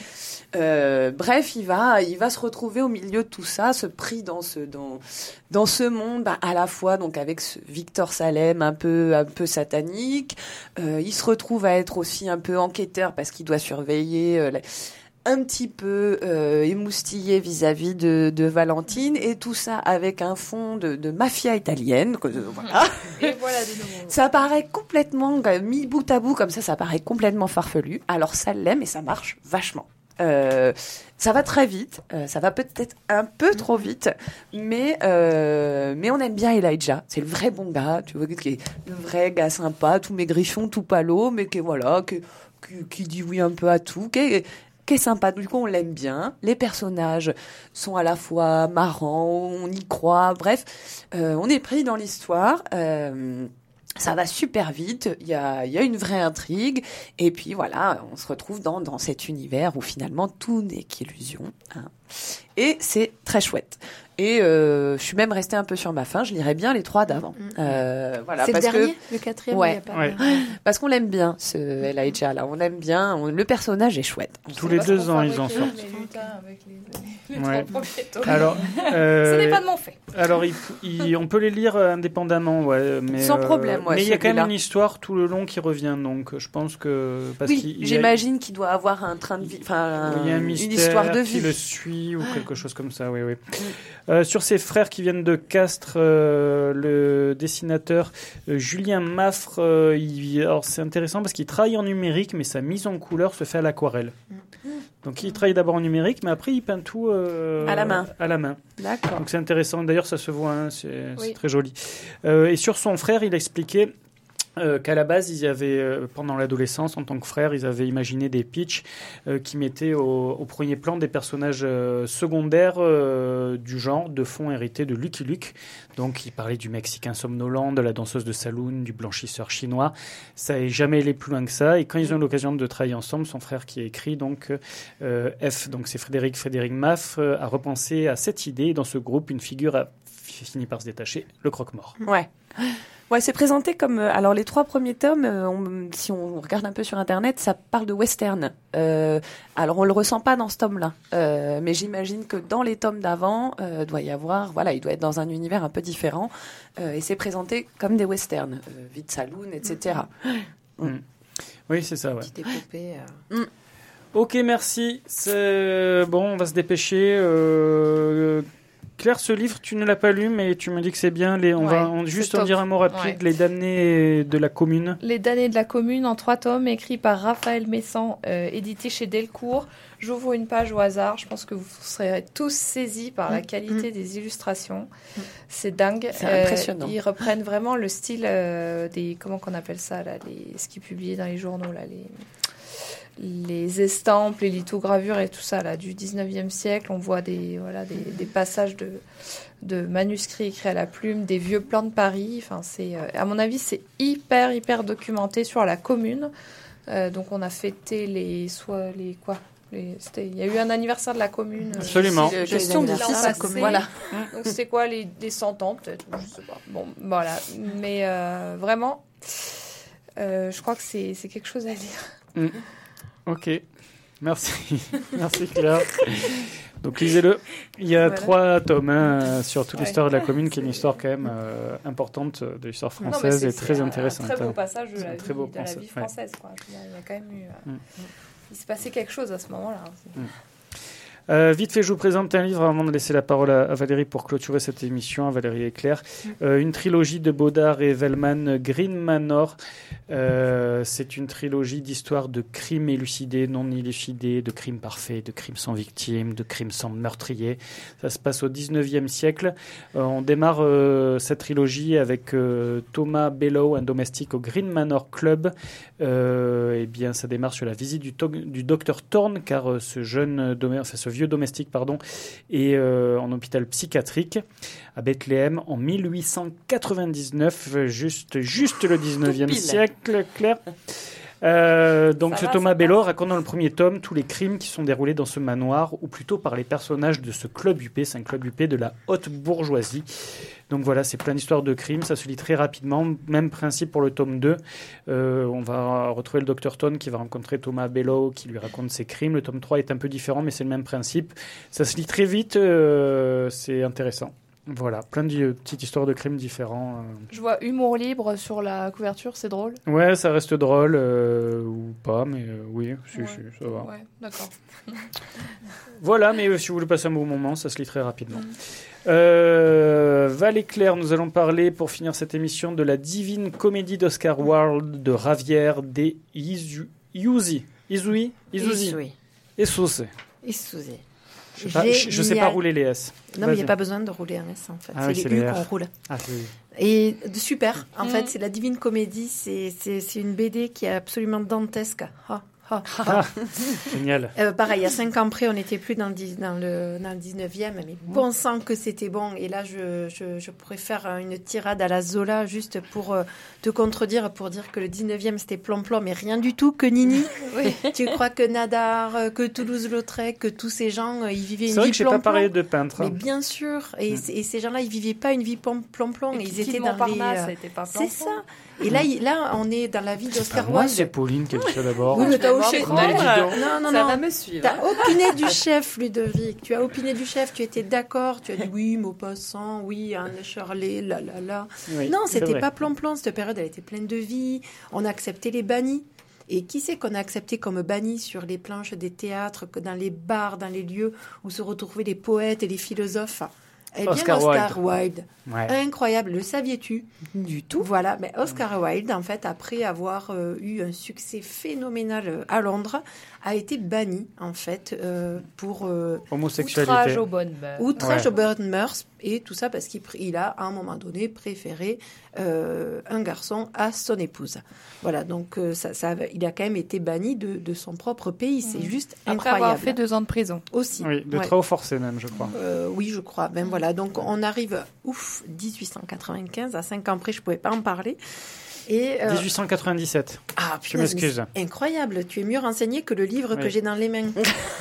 Euh, bref, il va, il va se retrouver au milieu de tout ça, se pris dans ce, dans, dans ce monde, bah, à la fois donc avec ce Victor Salem un peu, un peu satanique. Euh, il se retrouve à être aussi un peu enquêteur parce qu'il doit surveiller. Euh, les, un petit peu euh, émoustillé vis-à-vis de, de Valentine, et tout ça avec un fond de, de mafia italienne. Que, euh, voilà. Et voilà de nouveau. Ça paraît complètement, mis bout à bout comme ça, ça paraît complètement farfelu. Alors ça l'est, mais ça marche vachement. Euh, ça va très vite, euh, ça va peut-être un peu trop vite, mais euh, mais on aime bien Elijah. C'est le vrai bon gars, tu vois, qui est le vrai gars sympa, tout maigrichon, tout palo, mais qui voilà, qui, qui, qui dit oui un peu à tout, qui est, qui est sympa. Du coup, on l'aime bien. Les personnages sont à la fois marrants, on y croit. Bref, euh, on est pris dans l'histoire. Euh, Ça va super vite, il y a, il y a une vraie intrigue, et puis voilà, on se retrouve dans, dans cet univers où finalement tout n'est qu'illusion. Hein. Et c'est très chouette. Et euh, je suis même restée un peu sur ma faim, je lirais bien les trois d'avant. Euh, voilà, c'est parce le dernier, que, le quatrième, ouais, il y a pas ouais. de... Parce qu'on l'aime bien, ce Elijah là, on l'aime bien, on, le personnage est chouette. Tous les deux ans, ils en sortent. Avec les, les Ouais. trois premiers tomes. Alors, euh, ce n'est pas de mon fait. Alors, il, il, on peut les lire indépendamment, ouais, mais sans problème. Ouais, mais il y a quand même là. une histoire tout le long qui revient, donc je pense que parce oui, qu'il, j'imagine a, qu'il doit avoir un train de vie, enfin il y a un une mystère histoire de vie qui le suit ou quelque chose comme ça. Oui, oui. Mm. Euh, sur ses frères qui viennent de Castres, euh, le dessinateur euh, Julien Maffre, euh, il, alors c'est intéressant parce qu'il travaille en numérique, mais sa mise en couleur se fait à l'aquarelle. Mm. Donc il travaille d'abord en numérique, mais après il peint tout euh, à la main. À la main. D'accord. Donc c'est intéressant. D'ailleurs, ça se voit, hein, c'est, oui. c'est très joli. Euh, et sur son frère, il expliquait euh, qu'à la base, ils avaient, euh, pendant l'adolescence, en tant que frère, ils avaient imaginé des pitchs euh, qui mettaient au, au premier plan des personnages euh, secondaires euh, du genre de fond hérité de Lucky Luke. Donc, il parlait du Mexicain somnolent, de la danseuse de saloon, du blanchisseur chinois. Ça n'est jamais allé plus loin que ça. Et quand ils ont eu l'occasion de travailler ensemble, son frère qui a écrit, donc euh, F, donc c'est Frédéric Frédéric Maff, euh, a repensé à cette idée. Et dans ce groupe, une figure a fini par se détacher, le croque-mort. Ouais. Ouais, c'est présenté comme... Euh, alors, les trois premiers tomes, euh, on, si on regarde un peu sur Internet, ça parle de western. Euh, alors, on le ressent pas dans ce tome-là. Euh, mais j'imagine que dans les tomes d'avant, euh, doit y avoir... Voilà, il doit être dans un univers un peu différent. Euh, et c'est présenté comme des westerns. Euh, vie de saloon, et cetera. Mmh. Mmh. Oui, c'est ça, ouais. Petite épopée. Euh... Mmh. Ok, merci. C'est... Bon, on va se dépêcher. Euh... Claire, ce livre, tu ne l'as pas lu, mais tu me dis que c'est bien. Les, on ouais, va on, juste en dire un mot rapide. Ouais. Les damnés de la commune. Les damnés de la commune en trois tomes, écrit par Raphaël Messan, euh, édité chez Delcourt. J'ouvre une page au hasard. Je pense que vous serez tous saisis par la qualité mmh. des illustrations. Mmh. C'est dingue. C'est euh, impressionnant. Ils reprennent vraiment le style euh, des... Comment qu'on appelle ça là, les, ce qui est publié dans les journaux là, les... les estampes, les lithogravures et tout ça là du dix-neuvième siècle. On voit des voilà des, des passages de de manuscrits écrits à la plume, des vieux plans de Paris. Enfin, c'est euh, à mon avis c'est hyper hyper documenté sur la commune. Euh, donc on a fêté les soit les quoi. Les, c'était, il y a eu un anniversaire de la commune. Absolument. Euh, Question de fils à commune. Voilà. Donc c'était quoi les des cent ans peut-être, je sais pas. Bon voilà, mais euh, vraiment, euh, je crois que c'est c'est quelque chose à dire. Mm. Ok, merci, merci Claire. Donc lisez-le. Il y a voilà. trois tomes hein, sur toute ouais. l'histoire de la commune, qui est une histoire quand même euh, importante de l'histoire française non, et très intéressante. C'est un très beau passage de la, vie, beau de la vie française. Quoi. Il, y a, il y a quand même eu, euh, mm. il s'est passé quelque chose à ce moment-là. Mm. Euh, vite fait, je vous présente un livre avant de laisser la parole à, à Valérie pour clôturer cette émission, à Valérie et Claire. Euh, une trilogie de Baudard et Vellman, Green Manor. Euh, c'est une trilogie d'histoires de crimes élucidés, non élucidés, de crimes parfaits, de crimes sans victime, de crimes sans meurtrier. Ça se passe au dix-neuvième siècle. Euh, on démarre euh, cette trilogie avec euh, Thomas Bellow, un domestique au Green Manor Club. Euh, eh bien, ça démarre sur la visite du, to- du docteur Thorne, car euh, ce jeune domestique, enfin, ce vieux domestique pardon, est euh, en hôpital psychiatrique à Bethléem en mille huit cent quatre-vingt-dix-neuf, juste, juste le dix-neuvième siècle, Claire. Euh, donc ça ce va, Thomas Bellow raconte dans le premier tome tous les crimes qui sont déroulés dans ce manoir, ou plutôt par les personnages de ce club U P. C'est un club U P de la haute bourgeoisie. Donc voilà, c'est plein d'histoires de crimes, ça se lit très rapidement. Même principe pour le tome deux. Euh, on va retrouver le docteur Thorne qui va rencontrer Thomas Bellow qui lui raconte ses crimes. Le tome trois est un peu différent, mais c'est le même principe. Ça se lit très vite, euh, c'est intéressant. Voilà, plein de petites histoires de crimes différents. Je vois humour libre sur la couverture, c'est drôle. Ouais, ça reste drôle, euh, ou pas, mais euh, oui, si, ouais. si, ça va. Ouais, d'accord. Voilà, mais euh, si vous voulez passer un bon moment, ça se lit très rapidement. Mm. Euh, Val et Claire, nous allons parler, pour finir cette émission, de la divine comédie d'Oscar Wilde de Ravière des Izu... Iuzi. Izui Izuzi. Isouzi. Isouzi. Je ne sais pas rouler les S. Non, mais il n'y a pas besoin de rouler un S, en fait. Ah, c'est, oui, c'est les les U qu'on roule. Ah, c'est... Et super. En mmh. fait, c'est la Divine Comédie. C'est, c'est, c'est une B D qui est absolument dantesque. Ah, ah, ah. Ah, génial. Euh, pareil, il y a cinq ans près, on n'était plus dans le, dans, le, dans le dix-neuvième, mais bon sang que c'était bon. Et là, je, je, je pourrais faire une tirade à la Zola juste pour euh, te contredire, pour dire que le dix-neuvième, c'était plomb-plomb, mais rien du tout, que Nini. Oui. Tu crois que Nadar, que Toulouse-Lautrec, que tous ces gens, ils vivaient une c'est vie plomb-plomb. C'est vrai que je n'ai pas parlé de peintre. Mais bien sûr. Et, mmh. et ces gens-là, ils ne vivaient pas une vie plomb-plomb. Et ils étaient dans Montparnasse, les... c'était pas c'est ça. Et là, il, là, on est dans la vie d'Oscar Wilde. Moi, c'est Pauline qui a dit ça d'abord. Oui, mais t'as hoché. Non, non, non, ça non. va me suivre. T'as opiné du chef, Ludovic. Tu as opiné du chef. Tu étais d'accord. Tu as dit oui, Maupassant, oui, Anne Shirley, là, là, là. Oui, non, c'était pas plan-plan. Cette période, elle était pleine de vie. On a accepté les bannis. Et qui c'est qu'on a accepté comme bannis sur les planches des théâtres, dans les bars, dans les lieux où se retrouvaient les poètes et les philosophes? Eh bien, Oscar, Oscar Wilde. Wilde. Ouais. Incroyable. Le saviez-tu? Du tout. Voilà. Mais Oscar Wilde, en fait, après avoir euh, eu un succès phénoménal euh, à Londres, a été banni, en fait, euh, pour... Euh, homosexualité. Outrage aux bonnes mœurs. Outrage ouais. aux bonnes mœurs. Et tout ça parce qu'il il a, à un moment donné, préféré euh, un garçon à son épouse. Voilà. Donc, euh, ça, ça, il a quand même été banni de, de son propre pays. C'est mmh. juste Après incroyable. avoir fait deux ans de prison. Aussi. Oui, de ouais. travaux forcés même, je crois. Euh, oui, je crois. Ben voilà. Donc, on arrive, ouf, dix-huit cent quatre-vingt-quinze. À cinq ans près, je ne pouvais pas en parler. Et, euh... dix-huit cent quatre-vingt-dix-sept. Ah, je m'excuse. Incroyable. Tu es mieux renseigné que le livre oui. que j'ai dans les mains.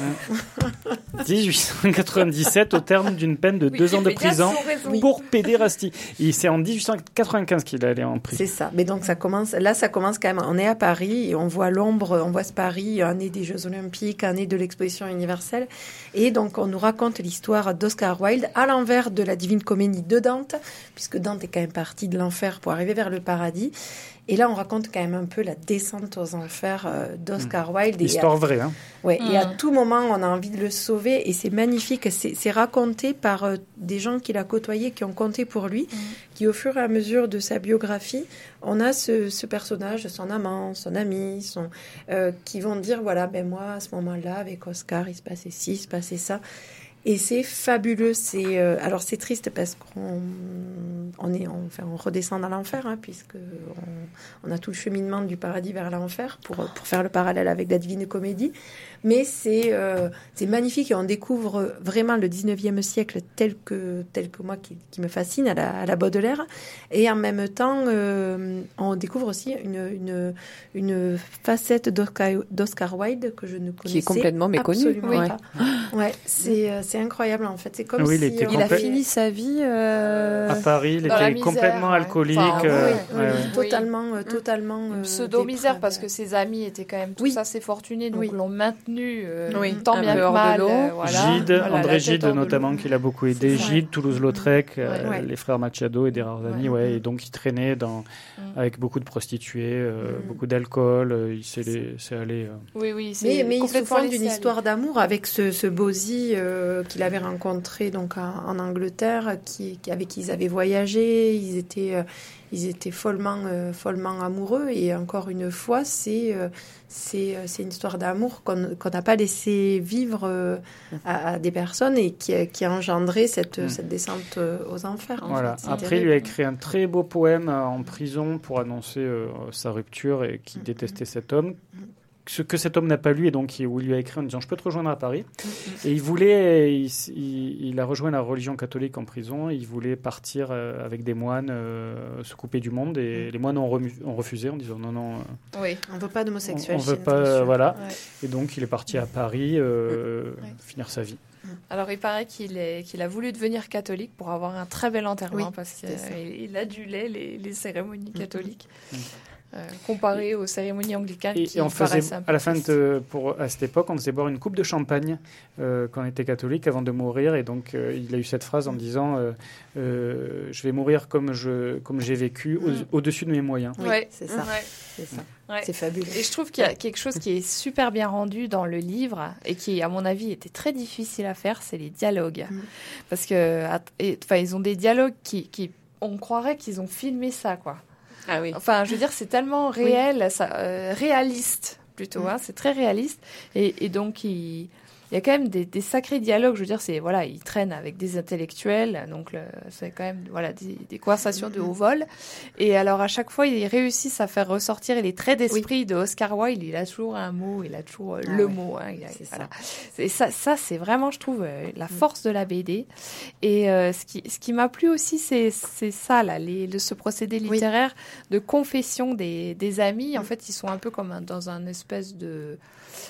dix-huit cent quatre-vingt-dix-sept, au terme d'une peine de oui, deux ans de prison pour pédérastie. Et c'est en dix-huit cent quatre-vingt-quinze qu'il est allé en prison. C'est ça. Mais donc, ça commence, là, ça commence quand même. On est à Paris et on voit l'ombre, on voit ce Paris, année des Jeux Olympiques, année de l'exposition universelle. Et donc, on nous raconte l'histoire d'Oscar Wilde à l'envers de la Divine Comédie de Dante, puisque Dante est quand même parti de l'enfer pour arriver vers le paradis. Et là, on raconte quand même un peu la descente aux enfers euh, d'Oscar mmh. Wilde. Histoire et à, vraie. Hein. Ouais, mmh. Et à tout moment, on a envie de le sauver. Et c'est magnifique. C'est, c'est raconté par euh, des gens qu'il a côtoyés, qui ont compté pour lui, mmh. qui, au fur et à mesure de sa biographie, on a ce, ce personnage, son amant, son ami, son, euh, qui vont dire, voilà, ben moi, à ce moment-là, avec Oscar, il se passait ci, il se passait ça. Et c'est fabuleux. C'est euh, alors c'est triste parce qu'on on est on, enfin, on redescend dans l'enfer hein, puisque on, on a tout le cheminement du paradis vers l'enfer pour pour faire le parallèle avec la Divine Comédie. Mais c'est euh, c'est magnifique et on découvre vraiment le dix-neuvième siècle tel que tel que moi qui, qui me fascine à la, à la Baudelaire et en même temps euh, on découvre aussi une une une facette d'Oscar, d'Oscar Wilde que je ne connaissais qui est complètement méconnue. Absolument Ouais. pas. Ouais, c'est euh, c'est incroyable en fait. C'est comme Oui, il si était on Il a complète- fini sa vie. euh, À Paris, il Dans la était misère, complètement ouais. alcoolique. Enfin, euh, oui, ouais, ouais. oui, totalement, euh, totalement. euh, Pseudo-misère dépravée. parce que ses amis étaient quand même tous Oui. assez fortunés, donc Oui. l'ont maintenu euh, Oui, tant un bien peu que hors de mal. l'eau. euh, voilà. Gide, Voilà, la André tête Gide hors de notamment, l'eau. qui l'a beaucoup aidé. C'est ça. Gide, Toulouse-Lautrec, euh, Ouais. les frères Machado et des rares amis, Ouais. ouais. Et donc il traînait dans, Mm. avec beaucoup de prostituées, euh, Mm. beaucoup d'alcool. euh, Il s'est les- s'est allé. euh, Oui, oui, c'est Mais, mais il se complètement fond laissé d'une aller. histoire d'amour avec ce, ce Bosie euh, qu'il avait rencontré donc en, en Angleterre, qui, qui- avec qui ils avaient voyagé, ils étaient, euh, ils étaient follement, euh, follement amoureux. Et encore une fois, c'est, euh, c'est, euh, c'est une histoire d'amour qu'on qu'on n'a pas laissé vivre euh, à, à des personnes et qui, a- qui a engendré cette, Mm. cette descente euh, aux enfers. en Voilà. fait. C'est Après, il terrible. lui a écrit un très beau poème euh, en prison pour annoncer euh, sa rupture et qu'il détestait cet homme. Ce que cet homme n'a pas lu et donc il, où il lui a écrit en disant « Je peux te rejoindre à Paris ». Et il voulait, il, il- il a rejoint la religion catholique en prison. Il voulait partir euh, avec des moines, euh, se couper du monde. Et les moines ont, remu- ont refusé en disant « Non, non, euh, Oui. On ne veut pas on, d'homosexuels. on veut chez pas… nous, bien euh, sûr. Voilà. Ouais. Et donc il est parti à Paris euh, Ouais. finir sa vie. Alors, il paraît qu'il est, qu'il a voulu devenir catholique pour avoir un très bel enterrement Oui, parce c'est ça. qu'il il adulait les, les cérémonies catholiques Mm. euh, comparées aux cérémonies anglicanes Et, qui et on faisait, paraissent un peu à la fin tristes. de, pour, à cette époque, on faisait boire une coupe de champagne euh, quand on était catholique avant de mourir. Et donc, euh, il a eu cette phrase en disant euh, euh, Je vais mourir comme, je, comme j'ai vécu, au- Mm. au-dessus de mes moyens. Oui, Ouais. c'est ça. Ouais. C'est ça. Ouais. C'est fabuleux. Et je trouve qu'il y a quelque chose qui est super bien rendu dans le livre et qui, à mon avis, était très difficile à faire, c'est les dialogues. Mm. Parce que, at- et- enfin, ils ont des dialogues qui, qui, on croirait qu'ils ont filmé ça, quoi. Ah oui. Enfin, je veux dire, c'est tellement réel, ça, euh, réaliste plutôt. Mm. Hein, c'est très réaliste. Et, et donc, il, il y a quand même des, des sacrés dialogues. Je veux dire, c'est voilà, ils traînent avec des intellectuels, donc le- c'est quand même voilà des, des conversations de haut vol. Et alors, à chaque fois, ils réussissent à faire ressortir les traits d'esprit de Oscar Wilde. Il a toujours un mot, il a toujours euh, Ah le ouais. mot. Hein, il a- C'est voilà. ça. Et ça, ça c'est vraiment, je trouve, euh, la force de la B D. Et euh, ce qui, ce qui m'a plu aussi, c'est, c'est ça, là, les, le- ce procédé Oui. littéraire de confession des, des amis. En fait, ils sont un peu comme un- dans un espèce de...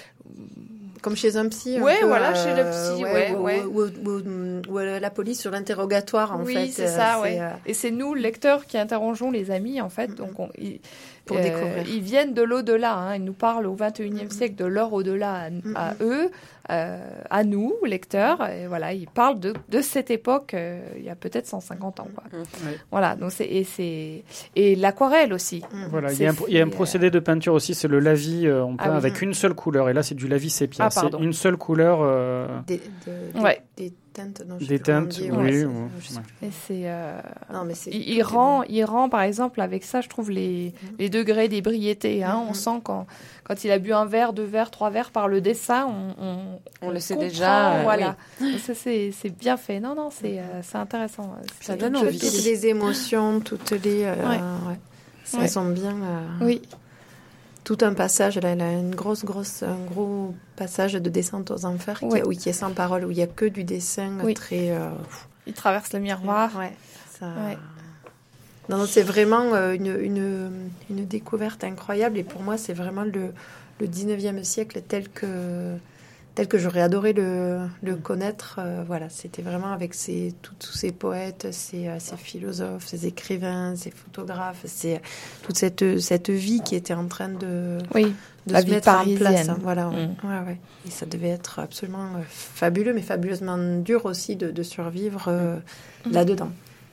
Comme chez un psy. un Ouais, peu, voilà, euh, chez le psy, ouais, ou, ouais. Ou, ou- ou- ou la police sur l'interrogatoire, en oui, fait. c'est euh, ça, ouais. euh, Et c'est nous, lecteurs, qui interrogeons les amis, en fait. Mhm. Donc, on, ils, Pour euh, découvrir. ils viennent de l'au-delà. Hein. Ils nous parlent au vingt et unième Mhm. siècle de leur au-delà à, à Mhm. eux, euh, à nous, lecteurs. Et voilà, ils parlent de, de cette époque, euh, il y a peut-être cent cinquante ans. Quoi. Ouais. Voilà, donc c'est, et, c'est, et l'aquarelle aussi. mm. Voilà, il C'est y, a un, il y a un fait, procédé de peinture aussi, c'est le lavis. euh, on peint Ah oui. avec une seule couleur. Et là, c'est du lavis sépia. Ah, c'est pardon. une seule couleur. euh, Des, de- des- Ouais. des teintes, non, je sais Des plus comment on teintes, dit, oui, ouais, c'est- ou- je sais ouais. plus. Et c'est, euh, Non, mais c'est. il, il rend, il rend, par exemple, avec ça, je trouve les, les degrés d'ébriété. Hein. On Mhm. sent quand, quand il a bu un verre, deux verres, trois verres par le dessin, on, on, On le sait comprend, déjà, euh, voilà. Donc ça, c'est, c'est bien fait. Non, non, c'est, euh, c'est intéressant. Ça C'est donne toutes envie. les- Toutes les émotions, toutes les. euh, Ouais. ouais. Ça, Ouais. Elles sont bien. euh, Oui, Tout un passage, là, elle a une grosse, grosse, un gros passage de descente aux enfers, qui, Ouais. oui, qui est sans parole, où il n'y a que du dessin Oui. très. euh, il traverse le miroir. Ouais, ça... Ouais. Non, non, c'est vraiment euh, une, une, une découverte incroyable. Et pour moi, c'est vraiment le, le dix-neuvième siècle tel que, tel que j'aurais adoré le, le connaître. Euh, voilà, c'était vraiment avec ces, tous tous ces poètes, ces, euh, ces philosophes, ces écrivains, ces photographes, c'est toute cette, cette vie qui était en train de, Oui, de la se vie mettre en place. parisienne. hein, voilà, ouais. Mm. Ouais, ouais. Et ça devait être absolument euh, fabuleux, mais fabuleusement dur aussi de, de survivre euh, Mm. là-dedans.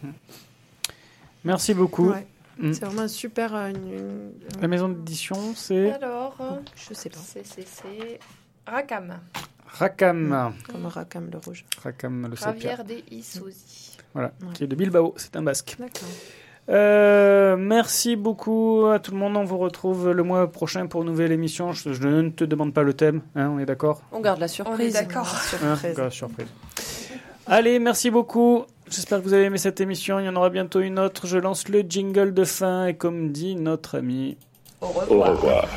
Merci beaucoup. Ouais. Mm. C'est vraiment un super. euh, une- une- La maison d'édition, c'est Alors, euh, Je sais pas. c'est, c'est, c'est Rackham, Rackham. Comme Rackham le rouge. Rackham le sépia. Javier de Issosi. Voilà, Ouais. qui est de Bilbao, c'est un basque. D'accord. Euh, merci beaucoup à tout le monde. On vous retrouve le mois prochain pour une nouvelle émission. Je, je ne te demande pas le thème, hein, on est d'accord, On garde la On est surprise. d'accord. hein, Surprise. encore, surprise. Allez, merci beaucoup. J'espère que vous avez aimé cette émission. Il y en aura bientôt une autre. Je lance le jingle de fin et comme dit notre ami... Au revoir. Au revoir.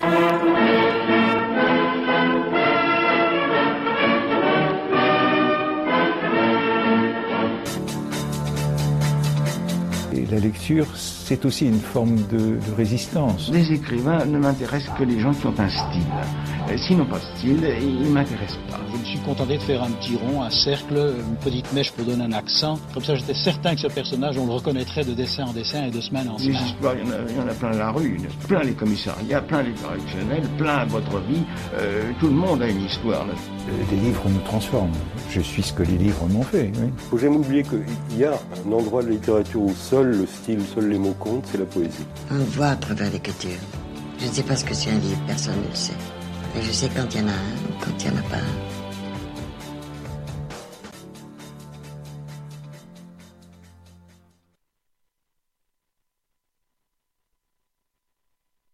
Et la lecture, c'est aussi une forme de, de résistance. Les écrivains ne m'intéressent que les gens qui ont un style. Euh, S'ils n'ont pas de style, ils ne m'intéressent pas. Je me suis contenté de faire un petit rond, un cercle, une petite mèche pour donner un accent. Comme ça, j'étais certain que ce personnage, on le reconnaîtrait de dessin en dessin et de semaine en Des semaine. histoires, il y, en a, il y en a plein la rue, plein les commissariats, plein les correctionnels, plein votre vie. Euh, tout le monde a une histoire. Là. Les livres nous transforment. Je suis ce que les livres m'ont fait. Oui. Faut jamais oublier qu'il y a un endroit de la littérature où seul le style, seuls les mots comptent, c'est la poésie. On le voit à travers l'écriture. Je ne sais pas ce que c'est un livre, personne ne le sait. Mais je sais quand il y en a un ou quand il n'y en a pas un.